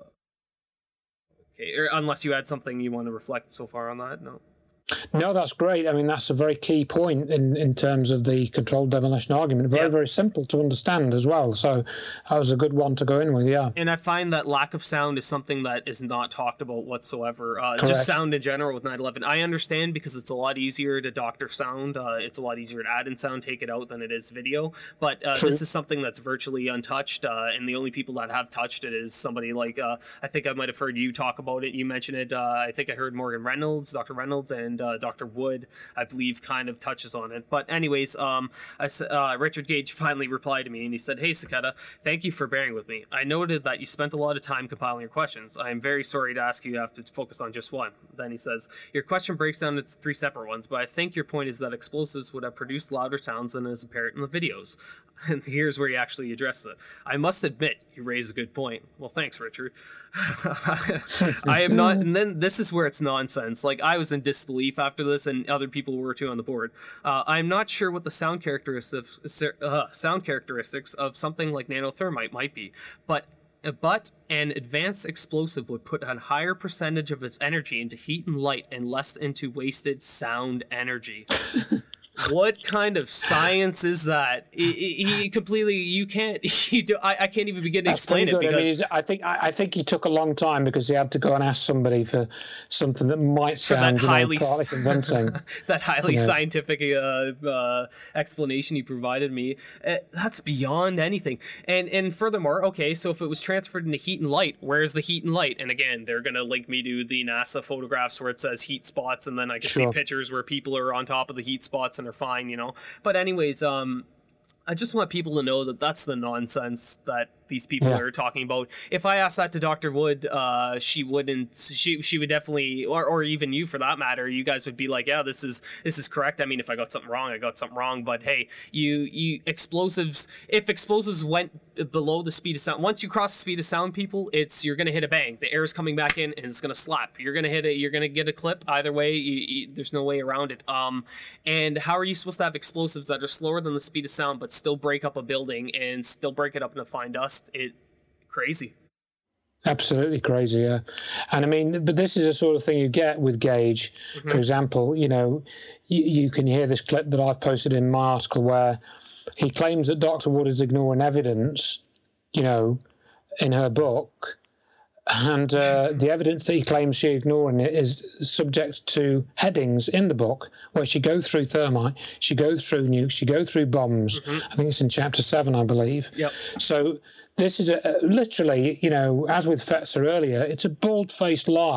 A: okay, or unless you had something you want to reflect so far on that, no.
B: No, that's great. I mean, that's a very key point in, in terms of the controlled demolition argument. Very, yeah. very simple to understand as well. So that was a good one to go in with, yeah.
A: And I find that lack of sound is something that is not talked about whatsoever. Uh, just sound in general with nine eleven. I understand because it's a lot easier to doctor sound. Uh, it's a lot easier to add in sound, take it out than it is video. But uh, this is something that's virtually untouched. Uh, and the only people that have touched it is somebody like, uh, I think I might have heard you talk about it. You mentioned it. Uh, I think I heard Morgan Reynolds, Doctor Reynolds, and Uh, Doctor Wood, I believe, kind of touches on it. But anyways, um, I, uh, Richard Gage finally replied to me, and he said, hey, Saketa, thank you for bearing with me. I noted that you spent a lot of time compiling your questions. I am very sorry to ask you to have to focus on just one. Then he says, your question breaks down into three separate ones, but I think your point is that explosives would have produced louder sounds than is apparent in the videos. And here's where he actually addresses it. I must admit, you raise a good point. Well, thanks, Richard. I am not, and then this is where it's nonsense. Like, I was in disbelief after this, and other people were too on the board. Uh, I'm not sure what the sound characteristics, uh, sound characteristics of something like nanothermite might be, but but an advanced explosive would put a higher percentage of its energy into heat and light and less into wasted sound energy. What kind of science is that? He, he completely, you can't, he do, I, I can't even begin to
B: That's
A: explain it. Because
B: I, mean, I think I, I think he took a long time because he had to go and ask somebody for something that might sound
A: that highly,
B: you know, partly convincing.
A: that highly
B: yeah.
A: scientific uh, uh, explanation he provided me. Uh, that's beyond anything. And and furthermore, okay, so if it was transferred into heat and light, where's the heat and light? And again, they're going to link me to the NASA photographs where it says heat spots, and then I can sure. see pictures where people are on top of the heat spots and are fine, you know. But anyways, um, I just want people to know that that's the nonsense that these people yeah. are talking about. If I asked that to Doctor Wood, uh, she wouldn't. She she would definitely, or or even you for that matter, you guys would be like, yeah, this is this is correct. I mean, if I got something wrong, I got something wrong. But hey, you you explosives. If explosives went below the speed of sound, once you cross the speed of sound, people, it's you're gonna hit a bang. The air is coming back in, and it's gonna slap. You're gonna hit it. You're gonna get a clip. Either way, you, you, there's no way around it. Um, and how are you supposed to have explosives that are slower than the speed of sound, but still break up a building and still break it up into fine dust? It crazy.
B: Absolutely crazy, yeah. And I mean, but this is the sort of thing you get with Gage. Mm-hmm. For example, you know, you, you can hear this clip that I've posted in my article where he claims that Doctor Wood is ignoring evidence, you know, in her book. And uh, the evidence that he claims she's ignoring it is subject to headings in the book where she goes through thermite, she goes through nukes, she goes through bombs. Mm-hmm. I think it's in chapter seven, I believe.
A: Yep.
B: So this is a, literally, you know, as with Fetzer earlier, it's a bald-faced lie.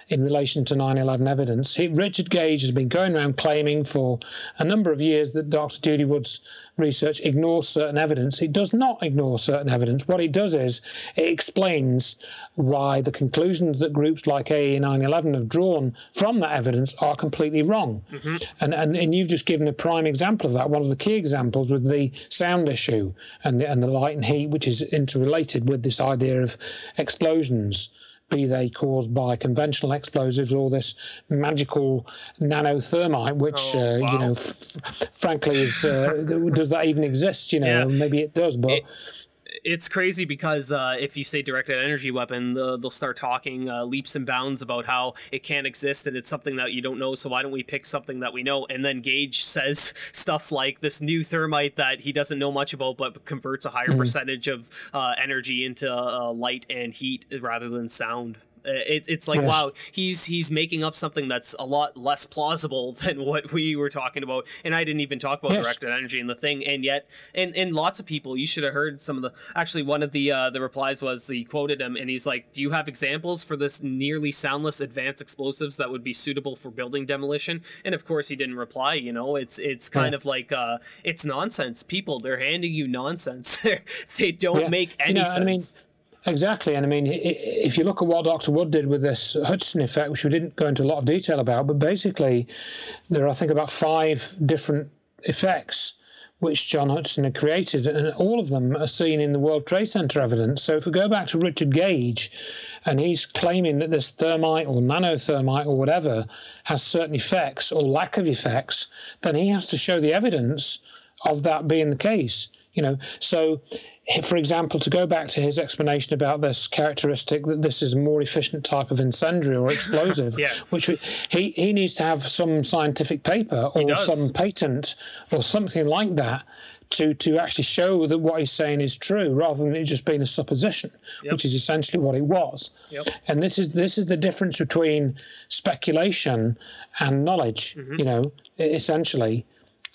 B: in relation to nine eleven evidence. He, Richard Gage has been going around claiming for a number of years that Doctor Judy Wood's research ignores certain evidence. It does not ignore certain evidence. What it does is it explains why the conclusions that groups like A E nine eleven have drawn from that evidence are completely wrong. Mm-hmm. And, and and you've just given a prime example of that, one of the key examples with the sound issue and the, and the light and heat, which is interrelated with this idea of explosions, be they caused by conventional explosives or this magical nanothermite, which, oh, uh, wow. you know, f- frankly, is uh, does that even exist? You know, yeah. Maybe it does, but... It-
A: It's crazy because uh, if you say directed energy weapon, uh, they'll start talking uh, leaps and bounds about how it can't exist and it's something that you don't know, so why don't we pick something that we know? And then Gage says stuff like this new thermite that he doesn't know much about but converts a higher mm. percentage of uh, energy into uh, light and heat rather than sound. It, it's like, yes. wow, he's he's making up something that's a lot less plausible than what we were talking about. And I didn't even talk about yes. directed energy in the thing. And yet, and, and lots of people, you should have heard some of the, actually one of the uh, the replies was, he quoted him and he's like, do you have examples for this nearly soundless advanced explosives that would be suitable for building demolition? And of course he didn't reply, you know, it's it's kind yeah. of like, uh, it's nonsense. People, they're handing you nonsense. They don't yeah. make any you know, sense. I mean,
B: Exactly, and I mean, if you look at what Doctor Wood did with this Hutchison effect, which we didn't go into a lot of detail about, but basically there are, I think, about five different effects which John Hutchison had created, and all of them are seen in the World Trade Center evidence. So if we go back to Richard Gage, and he's claiming that this thermite or nanothermite or whatever has certain effects or lack of effects, then he has to show the evidence of that being the case. You know, so, for example, to go back to his explanation about this characteristic that this is a more efficient type of incendiary or explosive, yeah. which we, he, he needs to have some scientific paper or some patent or something like that to, to actually show that what he's saying is true, rather than it just being a supposition, yep. which is essentially what it was. Yep. And this is this is the difference between speculation and knowledge, mm-hmm. you know, essentially.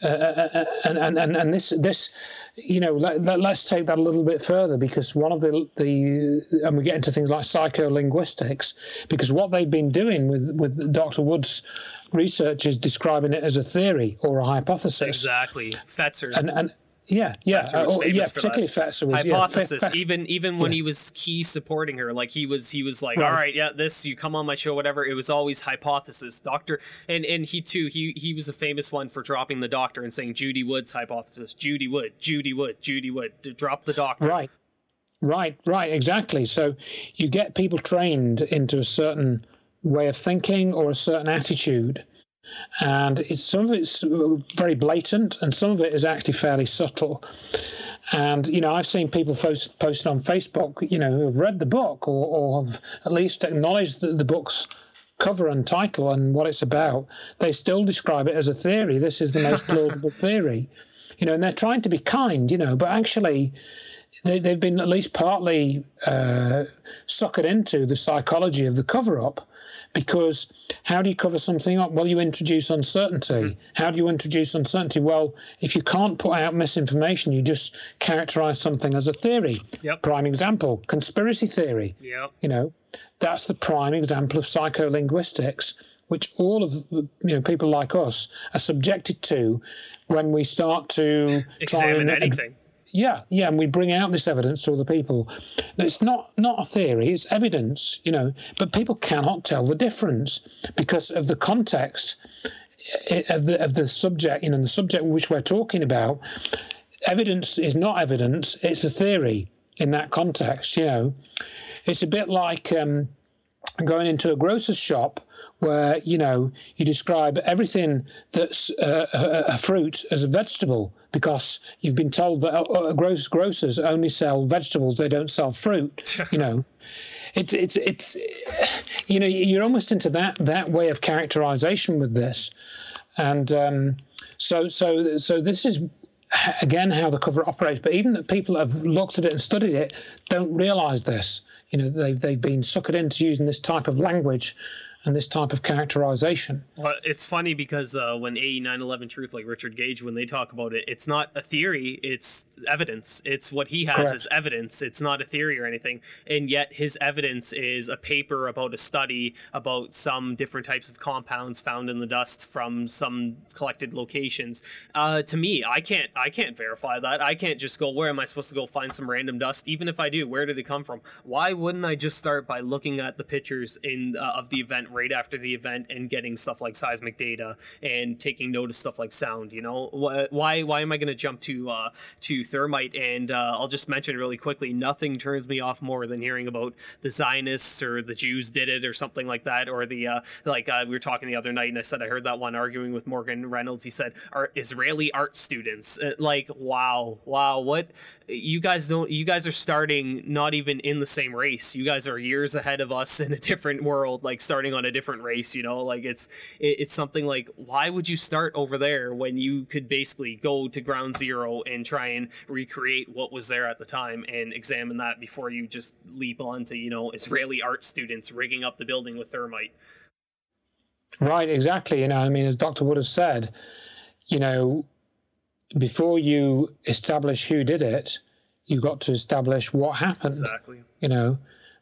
B: Uh, and, and, and, and this, this, you know, let, let, let's take that a little bit further, because one of the, the, and we get into things like psycholinguistics, because what they've been doing with, with Doctor Wood's research is describing it as a theory or a hypothesis.
A: Exactly. Fetzer.
B: And, and yeah, yeah, uh, oh, yeah. Particularly Fetzer was
A: hypothesis.
B: Yeah, fe-
A: even even when yeah. he was key supporting her, like he was he was like, right. all right, yeah, this you come on my show, whatever. It was always hypothesis, Doctor, and and he too he he was a famous one for dropping the Doctor and saying Judy Wood's hypothesis, Judy Wood, Judy Wood, Judy Wood, to drop the Doctor.
B: Right, right, right, exactly. So you get people trained into a certain way of thinking or a certain attitude. And it's, some of it's very blatant and some of it is actually fairly subtle. And, you know, I've seen people post, post it on Facebook, you know, who have read the book or, or have at least acknowledged the, the book's cover and title and what it's about. They still describe it as a theory. This is the most plausible theory. You know, and they're trying to be kind, you know, but actually they, they've been at least partly uh, suckered into the psychology of the cover-up. Because how do you cover something up? Well, you introduce uncertainty. Mm. How do you introduce uncertainty? Well, if you can't put out misinformation, you just characterize something as a theory. Yep. Prime example, conspiracy theory. Yep. You know, that's the prime example of psycholinguistics, which all of you know people like us are subjected to when we start to
A: examine try and, anything.
B: Yeah, yeah, and we bring out this evidence to other people. It's not, not a theory, it's evidence, you know, but people cannot tell the difference because of the context of the of the subject, you know, the subject which we're talking about. Evidence is not evidence, it's a theory in that context, you know. It's a bit like um, going into a grocer's shop where, you know, you describe everything that's uh, a, a fruit as a vegetable because you've been told that uh, gross, grocers only sell vegetables, they don't sell fruit, you know. It's, it's, it's, you know, you're almost into that, that way of characterization with this. And um, so, so, so this is, again, how the cover operates. But even the people that have looked at it and studied it don't realize this. You know, they've, they've been suckered into using this type of language and this type of characterization.
A: Well, it's funny because uh, when A E nine eleven Truth, like Richard Gage, when they talk about it, it's not a theory, it's evidence. It's what he has
B: Correct.
A: as evidence. It's not a theory or anything. And yet his evidence is a paper about a study about some different types of compounds found in the dust from some collected locations. Uh, to me, I can't I can't verify that. I can't just go, where am I supposed to go find some random dust? Even if I do, where did it come from? Why wouldn't I just start by looking at the pictures in uh, of the event right after the event and getting stuff like seismic data and taking note of stuff like sound? You know, why why am I going to jump to uh, to thermite? And uh, I'll just mention really quickly, nothing turns me off more than hearing about the Zionists or the Jews did it or something like that, or the uh, like uh, we were talking the other night and I said I heard that one arguing with Morgan Reynolds. He said, are Israeli art students. Uh, like, wow, wow, what you guys don't you guys are starting not even in the same race. You guys are years ahead of us in a different world, like starting on a different race, you know, like it's it, it's something like, why would you start over there when you could basically go to ground zero and try and recreate what was there at the time and examine that before you just leap onto, you know, Israeli art students rigging up the building with thermite?
B: Right, exactly. You know, I mean, as Doctor Wood has said, you know, before you establish who did it, you've got to establish what happened.
A: Exactly.
B: You know,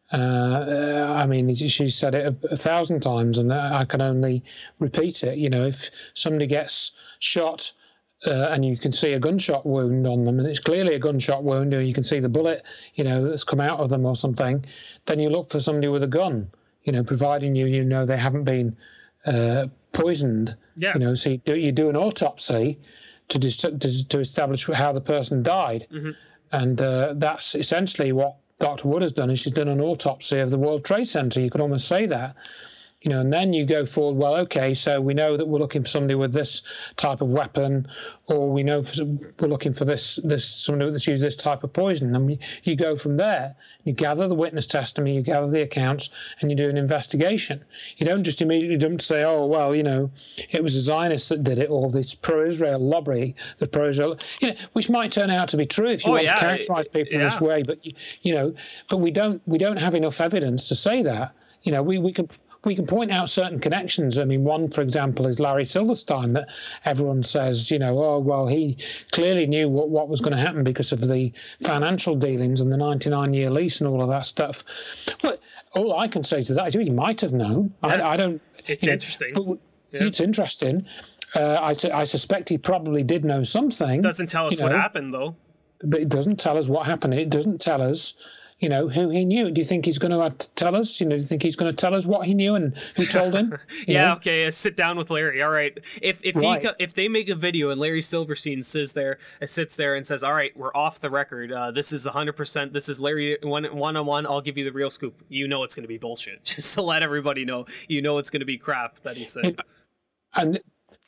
B: uh, I mean, she said it a, a thousand times, and I can only repeat it. You know, if somebody gets shot uh, and you can see a gunshot wound on them, and it's clearly a gunshot wound, or you can see the bullet, you know, that's come out of them or something, then you look for somebody with a gun. You know, providing you you know they haven't been uh, poisoned.
A: Yeah.
B: You know, so you do, you do an autopsy to, dis- to to establish how the person died, mm-hmm. and uh, that's essentially what Doctor Wood has done. Is she's done an autopsy of the World Trade Center. You could almost say that. You know, and then you go forward, well, okay, so we know that we're looking for somebody with this type of weapon, or we know for, we're looking for this, this somebody that's used this type of poison. And you, you go from there. You gather the witness testimony, you gather the accounts, and you do an investigation. You don't just immediately jump to say, oh, well, you know, it was the Zionists that did it, or this pro-Israel lobby, the pro-Israel, you know, which might turn out to be true if you
A: oh,
B: want
A: yeah,
B: to characterize people
A: yeah.
B: in this way. But, you know, but we don't we don't have enough evidence to say that. You know, we, we can... We can point out certain connections. I mean, one, for example, is Larry Silverstein, that everyone says, you know, oh, well, he clearly knew what, what was going to happen because of the financial dealings and the ninety-nine year lease and all of that stuff. But all I can say to that is he might have known. Yeah. I, I don't...
A: It's interesting.
B: Know,
A: yeah.
B: It's interesting. Uh, I, I suspect he probably did know something.
A: It doesn't tell us
B: you know,
A: what happened, though.
B: But it doesn't tell us what happened. It doesn't tell us... You know, who he knew. Do you think he's going to tell us? You know, do you think he's going to tell us what he knew and who told him?
A: yeah,
B: know?
A: okay. Uh, sit down with Larry. All right. If if
B: right.
A: he if they make a video and Larry Silverstein sits there uh, sits there and says, "All right, we're off the record. Uh, this is one hundred percent. This is Larry one one on one. I'll give you the real scoop." You know it's going to be bullshit. Just to let everybody know, you know it's going to be crap that he said.
B: And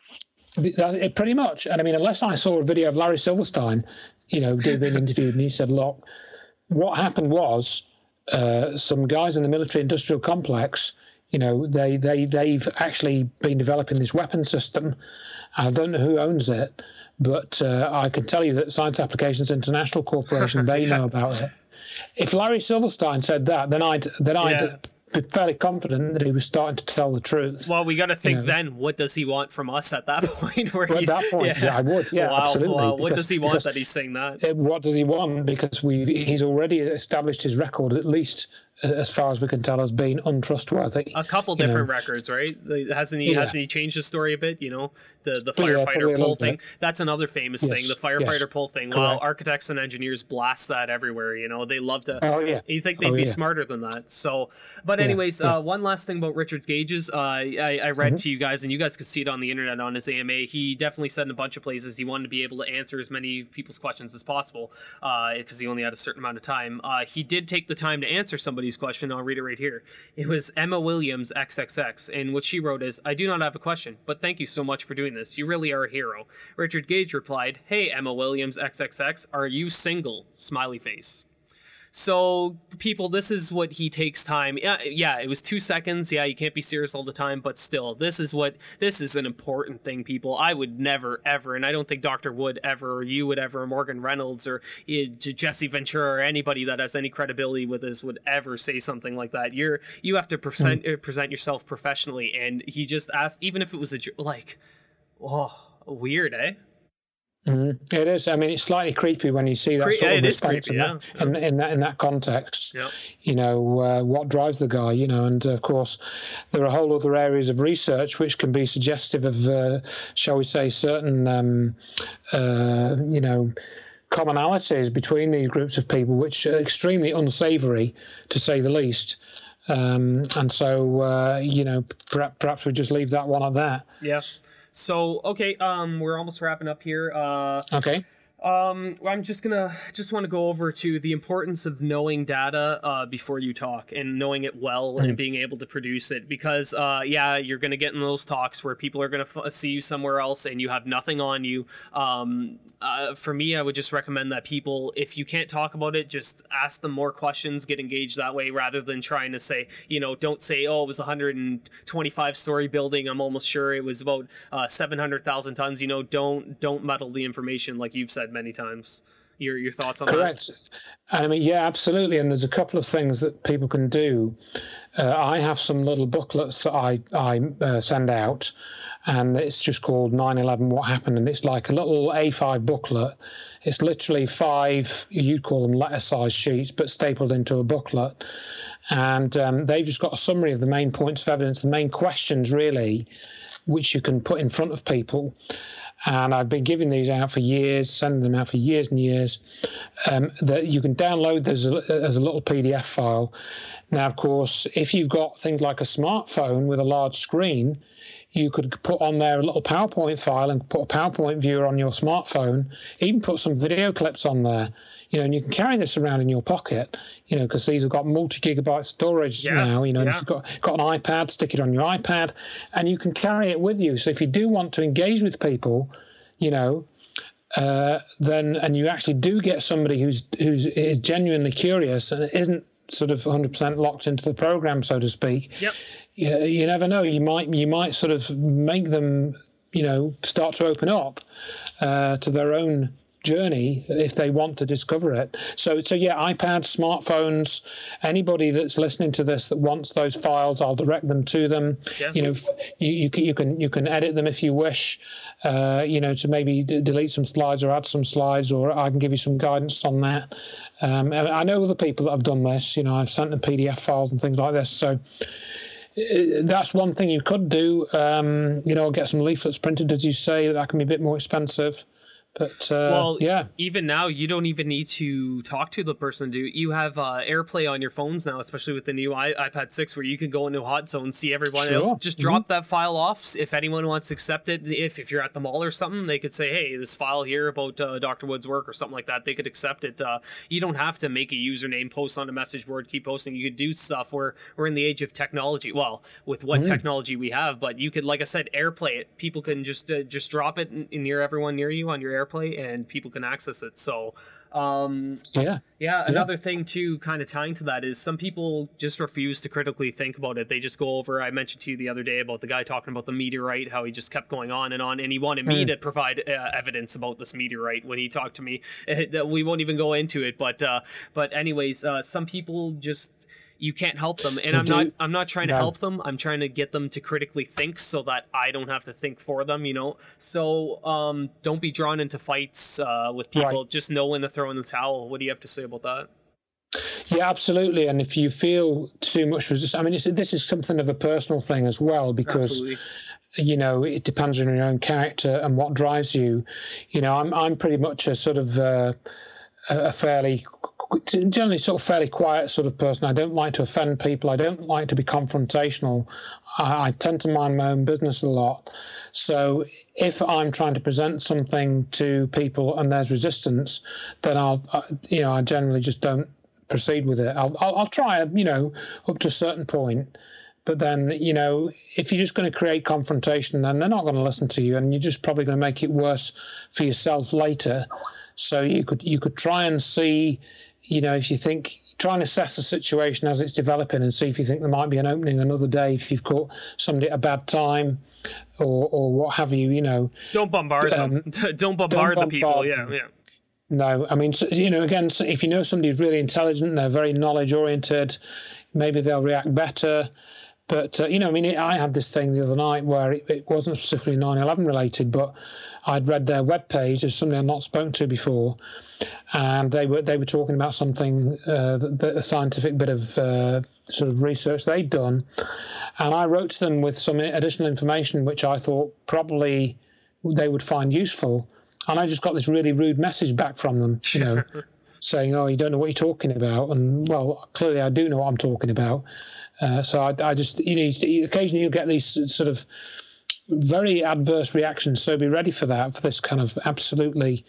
B: it, pretty much. And I mean, unless I saw a video of Larry Silverstein, you know, being interviewed, and he said, "Look, what happened was." Uh, some guys in the military-industrial complex, you know, they, they, they've actually been developing this weapon system. I don't know who owns it, but uh, I can tell you that Science Applications International Corporation, they know about it. If Larry Silverstein said that, then I'd then I'd yeah. be fairly confident that he was starting to tell the truth.
A: Well, we got to think
B: you know.
A: then, what does he want from us at that point? Where
B: well, at that point, yeah. yeah, I would, yeah,
A: wow,
B: absolutely.
A: Wow. What
B: because,
A: does he want that he's saying that?
B: What does he want? Because we he's already established his record, at least as far as we can tell, as being untrustworthy.
A: A couple different know. records, right? Hasn't he? Yeah. Hasn't he changed the story a bit? You know, the the firefighter yeah, pull thing. Bit. That's another famous yes. thing. The firefighter yes. pull thing. Correct. Well, architects and engineers blast that everywhere. You know, they love to.
B: Oh yeah.
A: You think they'd
B: oh,
A: be
B: yeah.
A: smarter than that? So, but anyways, yeah. Yeah. Uh, one last thing about Richard Gage's. Uh, I, I read mm-hmm. to you guys, and you guys could see it on the internet on his A M A. He definitely said in a bunch of places he wanted to be able to answer as many people's questions as possible, because uh, he only had a certain amount of time. Uh, he did take the time to answer somebody's question. I'll read it right here. It was Emma Williams triple X, and what she wrote is, "I do not have a question, but thank you so much for doing this. You really are a hero." Richard Gage replied, "Hey, Emma Williams triple X, are you single?" Smiley face. So, people, this is what he takes time. Yeah, yeah, it was two seconds. Yeah, you can't be serious all the time, but still, this is what this is an important thing, people. I would never, ever, and I don't think Doctor would ever, or you would ever, or Morgan Reynolds, or uh, Jesse Ventura, or anybody that has any credibility with this would ever say something like that. You're you have to present mm. uh, present yourself professionally, and he just asked, even if it was a like, oh, weird, eh?
B: Mm, it is. I mean, it's slightly creepy when you see that
A: Cre-
B: sort
A: yeah,
B: of
A: it is
B: response
A: creepy,
B: in,
A: yeah.
B: that, in, in that in that context.
A: Yep.
B: You know, uh, what drives the guy, you know, and uh, of course, there are whole other areas of research which can be suggestive of, uh, shall we say, certain, um, uh, you know, commonalities between these groups of people, which are extremely unsavoury, to say the least. Um, and so, uh, you know, perhaps, perhaps we just leave that one at that.
A: Yeah. So, okay, um, we're almost wrapping up here. Uh,
B: okay.
A: Um, I'm just gonna just want to go over to the importance of knowing data uh, before you talk, and knowing it well mm. and being able to produce it, because uh, yeah, you're gonna get in those talks where people are gonna f- see you somewhere else and you have nothing on you. Um, uh, for me, I would just recommend that people, if you can't talk about it, just ask them more questions, get engaged that way, rather than trying to say, you know, don't say, oh, it was a one hundred twenty-five story building, I'm almost sure it was about uh, seven hundred thousand tons. You know, don't don't muddle the information, like you've said many times. Your your thoughts on
B: Correct. that? Correct. And I mean, yeah, absolutely. And there's a couple of things that people can do. Uh, I have some little booklets that I I uh, send out, and it's just called nine eleven What Happened, and it's like a little A five booklet. It's literally five, you'd call them letter-sized sheets, but stapled into a booklet. And um, they've just got a summary of the main points of evidence, the main questions, really, which you can put in front of people. And I've been giving these out for years, sending them out for years and years. Um, that you can download this as a little P D F file. Now, of course, if you've got things like a smartphone with a large screen, you could put on there a little PowerPoint file and put a PowerPoint viewer on your smartphone, even put some video clips on there. You know, and you can carry this around in your pocket, you know, because these have got multi-gigabyte storage yeah, now, you know, yeah. and if you've got, got an iPad, stick it on your iPad, and you can carry it with you. So if you do want to engage with people, you know, uh, then, and you actually do get somebody who's, who's is genuinely curious and isn't sort of one hundred percent locked into the program, so to speak,
A: yep.
B: you, you never know. You might, you might sort of make them, you know, start to open up uh, to their own journey if they want to discover it. So, so yeah, iPads, smartphones, anybody that's listening to this that wants those files, I'll direct them to them. Yeah. You know, you, you can you can you can edit them if you wish. Uh, you know, to maybe d- delete some slides or add some slides, or I can give you some guidance on that. Um, I know other people that have done this. You know, I've sent them P D F files and things like this. So that's one thing you could do. Um, you know, get some leaflets printed, as you say. That can be a bit more expensive. But uh,
A: well,
B: yeah.
A: Even now, you don't even need to talk to the person. Do you have uh, AirPlay on your phones now, especially with the new I- iPad six, where you can go into Hot Zone, see everyone sure. else. Just drop mm-hmm. that file off. If anyone wants to accept it, if if you're at the mall or something, they could say, "Hey, this file here about uh, Doctor Wood's work" or something like that. They could accept it. Uh, you don't have to make a username, post on a message board, keep posting. You could do stuff. Where we're in the age of technology. Well, with what mm-hmm. technology we have, but you could, like I said, AirPlay it. People can just uh, just drop it in, in near everyone near you on your AirPlay, and people can access it. So um
B: yeah
A: yeah another yeah. thing too, kind of tying to that, is some people just refuse to critically think about it. They just go over, I mentioned to you the other day about the guy talking about the meteorite, how he just kept going on and on, and he wanted me mm. to provide uh, evidence about this meteorite when he talked to me. We won't even go into it, but uh but anyways, uh some people just, you can't help them, and you I'm do. not I'm not trying to no. help them. I'm trying to get them to critically think so that I don't have to think for them, you know. So um, don't be drawn into fights uh, with people. Right. Just know when to throw in the towel. What do you have to say about that?
B: Yeah, absolutely. And if you feel too much resistance, I mean, it's, this is something of a personal thing as well, because absolutely. You know, it depends on your own character and what drives you. You know, I'm I'm pretty much a sort of uh, a fairly generally sort of fairly quiet sort of person. I don't like to offend people. I don't like to be confrontational. I, I tend to mind my own business a lot. So if I'm trying to present something to people and there's resistance, then I'll, I, you know, I generally just don't proceed with it. I'll, I'll, I'll try, you know, up to a certain point. But then, you know, if you're just going to create confrontation, then they're not going to listen to you, and you're just probably going to make it worse for yourself later. So you could you could try and see you know, if you think, try and assess the situation as it's developing and see if you think there might be an opening another day, if you've caught somebody at a bad time or, or what have you, you know.
A: Don't bombard um, them. don't bombard don't the people, yeah, them. yeah.
B: No, I mean, you know, again, if you know somebody's really intelligent, they're very knowledge-oriented, maybe they'll react better. But, uh, you know, I mean, I had this thing the other night where it, it wasn't specifically nine eleven related, but I'd read their webpage as somebody I'd not spoken to before, and they were they were talking about something, uh, the, the scientific bit of uh, sort of research they'd done. And I wrote to them with some additional information which I thought probably they would find useful. And I just got this really rude message back from them, you know, saying, oh, you don't know what you're talking about. And, well, clearly I do know what I'm talking about. Uh, so I, I just, you know, occasionally you get these sort of very adverse reactions. So be ready for that, for this kind of absolutely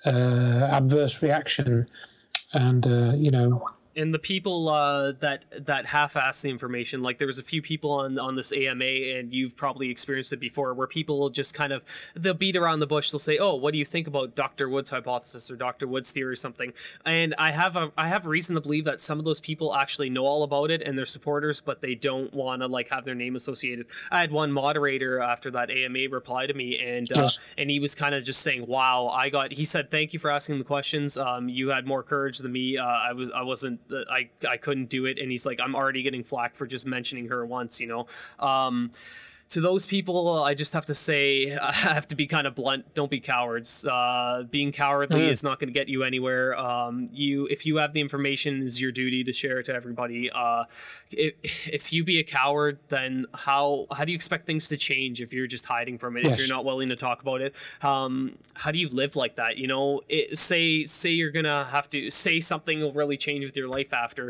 B: uh, adverse reaction. And, uh, you know...
A: And the people uh, that that half-ass the information, like there was a few people on, on this A M A, and you've probably experienced it before, where people just kind of, they'll beat around the bush. They'll say, oh, what do you think about Doctor Wood's hypothesis or Doctor Wood's theory or something? And I have a I have reason to believe that some of those people actually know all about it and they're supporters, but they don't want to like have their name associated. I had one moderator after that A M A reply to me, and uh, yes. and he was kind of just saying, wow, I got, he said, thank you for asking the questions. Um, you had more courage than me. Uh, I was I wasn't I, I couldn't do it. And he's like, I'm already getting flack for just mentioning her once, you know. Um, to those people, I just have to say, I have to be kind of blunt. Don't be cowards. Uh, being cowardly mm. is not going to get you anywhere. Um, you, if you have the information, it's your duty to share it to everybody. Uh, if, if you be a coward, then how how do you expect things to change if you're just hiding from it? Yes. If you're not willing to talk about it, um, how do you live like that? You know, it, say say you're gonna have to say something will really change with your life after.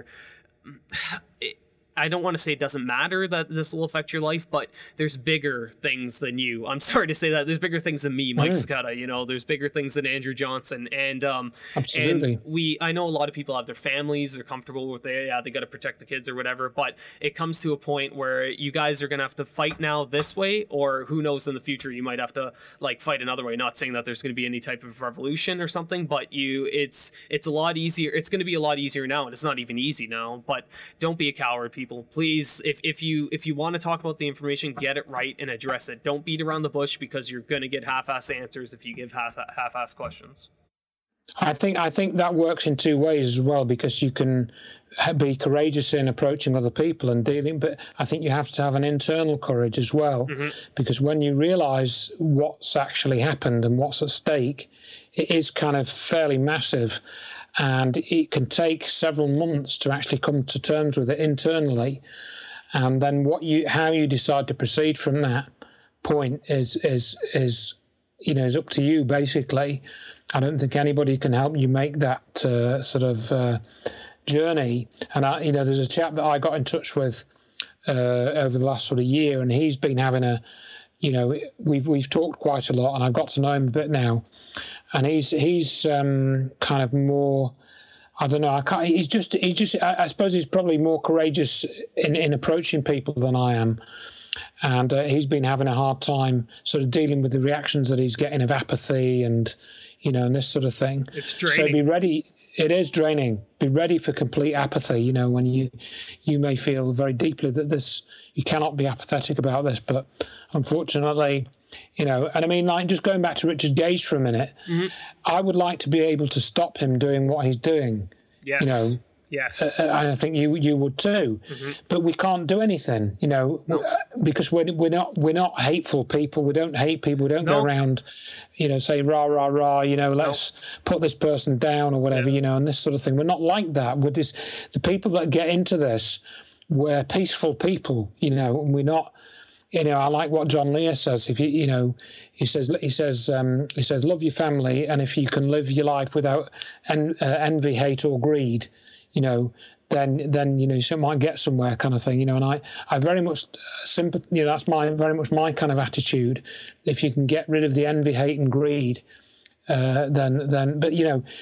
A: It, I don't want to say it doesn't matter that this will affect your life, but there's bigger things than you. I'm sorry to say that. There's bigger things than me, Mike mm. Scudda, you know, there's bigger things than Andrew Johnson. And um,
B: Absolutely.
A: And we, I know a lot of people have their families, they're comfortable with it, yeah, they got to protect the kids or whatever, but it comes to a point where you guys are going to have to fight now this way, or who knows in the future, you might have to like fight another way. Not saying that there's going to be any type of revolution or something, but you, it's, it's a lot easier. It's going to be a lot easier now, and it's not even easy now, but don't be a coward, people. Please, If if you if you want to talk about the information, get it right and address it. Don't beat around the bush, because you're going to get half-ass answers if you give half half-ass questions.
B: I think I think that works in two ways as well, because you can be courageous in approaching other people and dealing, but I think you have to have an internal courage as well, mm-hmm. because when you realise what's actually happened and what's at stake, it is kind of fairly massive. And it can take several months to actually come to terms with it internally. And then what you, how you decide to proceed from that point is, is, is, you know, is up to you, basically. I don't think anybody can help you make that uh, sort of uh, journey. And, I, you know, there's a chap that I got in touch with uh, over the last sort of year, and he's been having a, you know, we've, we've talked quite a lot, and I've got to know him a bit now. And he's he's um, kind of more, I don't know, I can't, he's just, he's just, I, I suppose he's probably more courageous in, in approaching people than I am. And uh, he's been having a hard time sort of dealing with the reactions that he's getting of apathy and, you know, and this sort of thing.
A: It's draining.
B: So be ready. It is draining. Be ready for complete apathy, you know, when you, you may feel very deeply that this, you cannot be apathetic about this, but unfortunately, you know, and I mean, like, just going back to Richard Gage for a minute, mm-hmm. I would like to be able to stop him doing what he's doing.
A: Yes.
B: You know,
A: yes.
B: Uh, and I think you you would too. Mm-hmm. But we can't do anything, you know, no. because we're we're not we're not hateful people. We don't hate people. We don't no. go around, you know, say rah rah rah. You know, let's no. put this person down or whatever. Yeah. You know, and this sort of thing. We're not like that. We're this the people that get into this. We're peaceful people, you know, and we're not. You know, I like what John Lear says. If you, you know, he says, he says, um, he says, love your family, and if you can live your life without en- uh, envy, hate, or greed, you know, then, then you know, you might get somewhere, kind of thing. You know, and I, I very much sympathy. You know, that's my very much my kind of attitude. If you can get rid of the envy, hate, and greed, uh, then, then, but you know,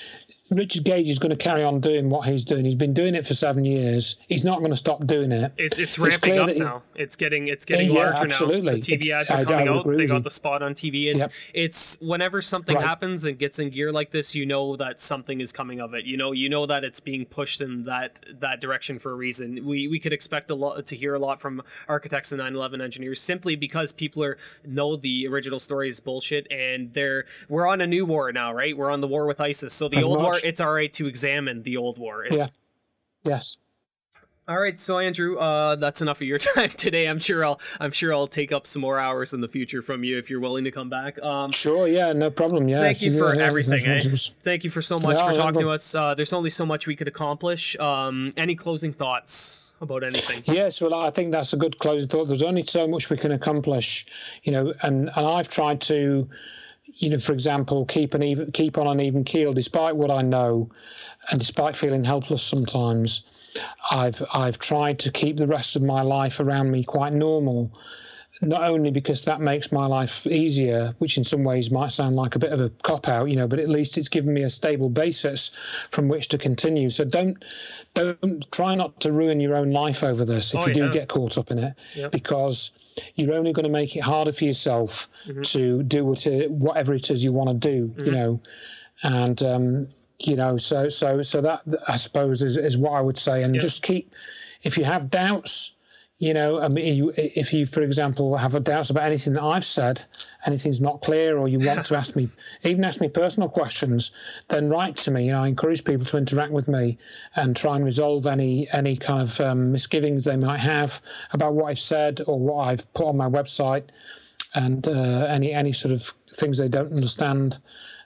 B: Richard Gage is going to carry on doing what he's doing. He's been doing it for seven years. He's not going to stop doing it.
A: It's it's ramping it's up now. He, it's getting it's getting
B: yeah,
A: larger
B: absolutely.
A: now. The T V ads are coming out. They got the spot on T V. It's
B: yep.
A: it's whenever something
B: right.
A: happens and gets in gear like this, you know that something is coming of it. You know, you know that it's being pushed in that that direction for a reason. We we could expect a lot to hear a lot from architects and nine eleven engineers simply because people are know the original story is bullshit, and they're we're on a new war now, right? We're on the war with ISIS. So the As old much. war, it's all right to examine the old war.
B: Yeah. Yes.
A: All right, so Andrew, uh, that's enough of your time today. I'm sure I'll I'm sure I'll take up some more hours in the future from you if you're willing to come back. Um,
B: sure, yeah, no problem. Yeah.
A: Thank you for
B: yeah,
A: everything. Eh? Thank you for so much
B: no,
A: for talking
B: no,
A: to us. Uh, there's only so much we could accomplish. Um, any closing thoughts about anything?
B: Yes, well, I think that's a good closing thought. There's only so much we can accomplish, you know, and, and I've tried to, you know, for example, keep an even keep on an even keel despite what I know, and despite feeling helpless sometimes. I've I've tried to keep the rest of my life around me quite normal, not only because that makes my life easier, which in some ways might sound like a bit of a cop-out, you know, but at least it's given me a stable basis from which to continue. So don't don't try not to ruin your own life over this if
A: oh,
B: you do
A: yeah.
B: get caught up in it,
A: yep.
B: because you're only going to make it harder for yourself
A: mm-hmm.
B: to do what it, whatever it is you want to do, mm-hmm. you know, and um, you know, so so so that I suppose is is what I would say, and
A: yeah.
B: just keep. If you have doubts, you know, I mean, you, if you, for example, have a doubts about anything that I've said, anything's not clear, or you want to ask me, even ask me personal questions, then write to me. You know, I encourage people to interact with me and try and resolve any any kind of um, misgivings they might have about what I've said or what I've put on my website, and uh, any any sort of things they don't understand.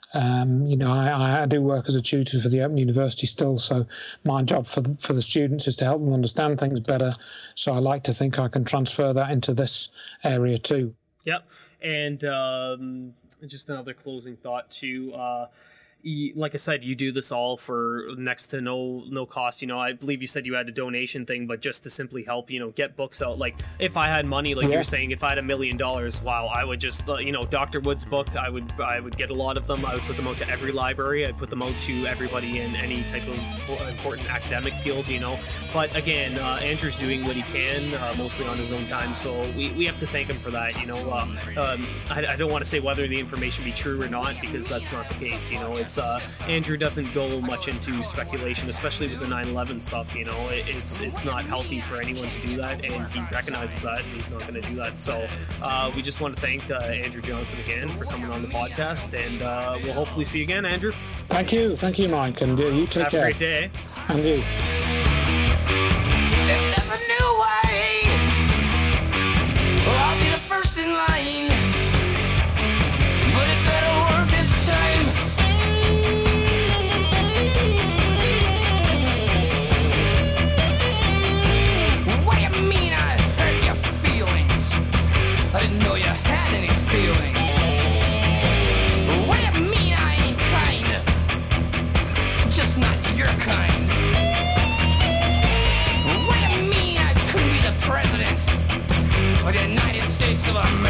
B: Um, you know, I, I do work as a tutor for the Open University still, so my job for the, for the students is to help them understand things better. So I like to think I can transfer that into this area too.
A: Yep. And um, just another closing thought too. Uh, like I said, you do this all for next to no no cost. You know, I believe you said you had a donation thing, but just to simply help, you know, get books out. Like if I had money, like yeah. you're saying, if I had a million dollars, wow, I would just, uh, you know, Doctor Wood's book, I would I would get a lot of them. I would put them out to every library. I'd put them out to everybody in any type of important academic field, you know. But again, uh, Andrew's doing what he can, uh, mostly on his own time. So we, we have to thank him for that, you know. Uh, um, I, I don't want to say whether the information be true or not, because that's not the case, you know. It's Uh, Andrew doesn't go much into speculation, especially with the nine eleven stuff. You know, it, it's it's not healthy for anyone to do that, and he recognizes that, and he's not going to do that. So uh, we just want to thank uh, Andrew Johnson again for coming on the podcast, and uh, we'll hopefully see you again, Andrew.
B: Thank you, thank you, Mike, and uh, you take
A: Have
B: care.
A: Have a great day.
B: And you.
C: If there's a new way, well, I'll be the first in line. But it better work this time. What do you mean I hurt your feelings? I didn't know you had any feelings. What do you mean I ain't kind? Just not your kind. What do you mean I couldn't be the president of the United States of America?